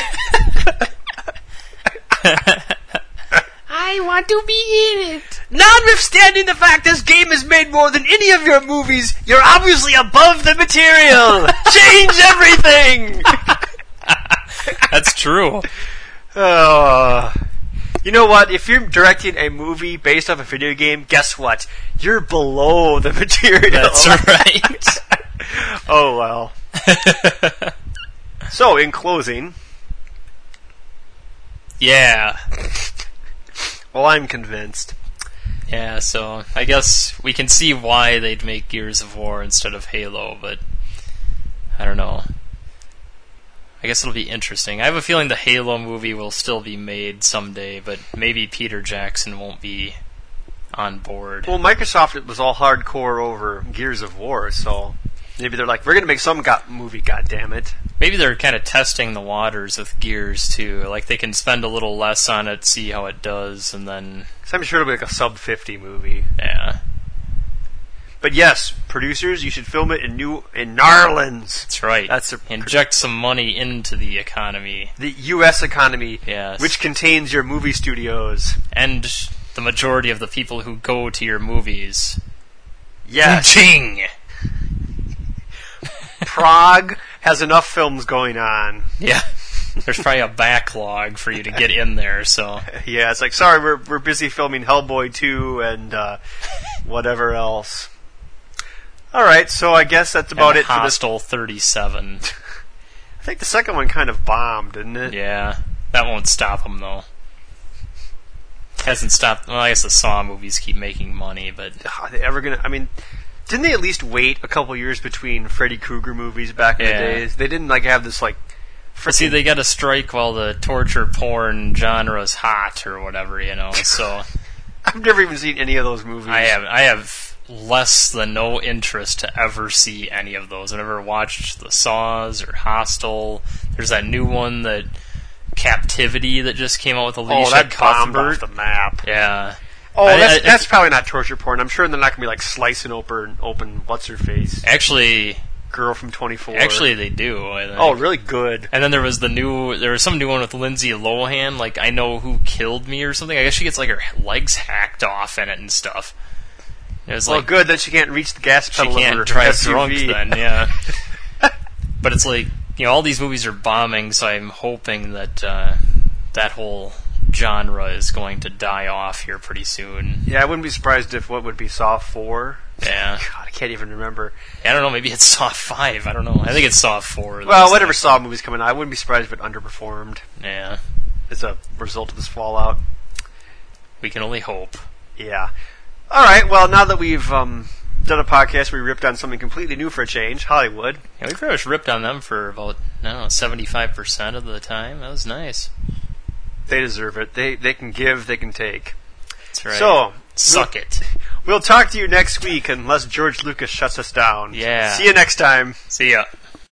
Speaker 1: it. I want to be in it. Notwithstanding the fact this game has made more than any of your movies, you're obviously above the material. Change everything.
Speaker 2: That's true.
Speaker 1: Oh. You know what? If you're directing a movie based off a video game, guess what? You're below the material.
Speaker 2: That's right.
Speaker 1: Oh, well. So, in closing,
Speaker 2: Yeah.
Speaker 1: well, I'm convinced.
Speaker 2: Yeah, so I guess we can see why they'd make Gears of War instead of Halo, but I don't know. I guess it'll be interesting. I have a feeling the Halo movie will still be made someday, but maybe Peter Jackson won't be on board.
Speaker 1: Well, Microsoft it was all hardcore over Gears of War, so maybe they're like, we're going to make some go- movie, goddammit.
Speaker 2: Maybe they're kind of testing the waters with Gears, too. Like, they can spend a little less on it, see how it does, and then,
Speaker 1: So I'm sure it'll be like a sub fifty movie.
Speaker 2: yeah.
Speaker 1: But yes, producers, you should film it in New in Narlands.
Speaker 2: That's right.
Speaker 1: That's a,
Speaker 2: Inject some money into the economy.
Speaker 1: the U S economy,
Speaker 2: Yes.
Speaker 1: which contains your movie studios.
Speaker 2: And the majority of the people who go to your movies.
Speaker 1: Yes.
Speaker 2: Ching!
Speaker 1: Prague has enough films going on.
Speaker 2: Yeah. There's probably a backlog for you to get in there, so.
Speaker 1: Yeah, it's like, sorry, we're we're busy filming Hellboy two and uh, whatever else. All right, so I guess that's about
Speaker 2: and
Speaker 1: it for this.
Speaker 2: Hostel thirty-seven.
Speaker 1: I think the second one kind of bombed, didn't it?
Speaker 2: Yeah. That won't stop them, though. Hasn't stopped. Well, I guess the Saw movies keep making money, but.
Speaker 1: Are they ever gonna? I mean, didn't they at least wait a couple years between Freddy Krueger movies back in
Speaker 2: Yeah.
Speaker 1: the days? They didn't like have this like.
Speaker 2: But see,
Speaker 1: frickin-
Speaker 2: they got to strike while the torture porn genre's hot or whatever, you know. So
Speaker 1: I've never even seen any of those movies.
Speaker 2: I have I have less than no interest to ever see any of those. I never watched the Saws or Hostel. There's that new one that Captivity that just came out with Alicia
Speaker 1: Oh, that bombed
Speaker 2: Cuthbert.
Speaker 1: off the map.
Speaker 2: Yeah.
Speaker 1: Oh,
Speaker 2: I-
Speaker 1: that's,
Speaker 2: I-
Speaker 1: that's probably not torture porn. I'm sure they're not going to be like slicing open, open what's her face,
Speaker 2: Actually,
Speaker 1: girl from twenty-four.
Speaker 2: actually they do. I think.
Speaker 1: oh, really good.
Speaker 2: And then there was the new, there was some new one with Lindsay Lohan, like I Know Who Killed Me or something. I guess she gets like her legs hacked off in it and stuff. It was
Speaker 1: Well,
Speaker 2: like
Speaker 1: good. Then she can't reach the gas
Speaker 2: she
Speaker 1: pedal of her
Speaker 2: can't drive
Speaker 1: S U V.
Speaker 2: drunk then, yeah. But it's like, you know, all these movies are bombing, so I'm hoping that uh, that whole genre is going to die off here pretty soon.
Speaker 1: Yeah, I wouldn't be surprised if what would be Saw four.
Speaker 2: Yeah.
Speaker 1: God, I can't even remember.
Speaker 2: I don't know, maybe it's Saw five, I don't know. I think it's Saw four.
Speaker 1: Well, whatever Saw movie's coming out, I wouldn't be surprised if it underperformed
Speaker 2: Yeah.
Speaker 1: as a result of this fallout.
Speaker 2: We can only hope.
Speaker 1: Yeah. All right. Well, now that we've um, done a podcast where we ripped on something completely new for a change, Hollywood.
Speaker 2: Yeah, we pretty much ripped on them for about, I don't know, seventy-five percent of the time. That was nice.
Speaker 1: They deserve it. They they can give, they can take.
Speaker 2: That's right.
Speaker 1: So,
Speaker 2: suck
Speaker 1: we'll,
Speaker 2: it.
Speaker 1: We'll talk to you next week unless George Lucas shuts us down.
Speaker 2: Yeah.
Speaker 1: See you next time.
Speaker 2: See ya.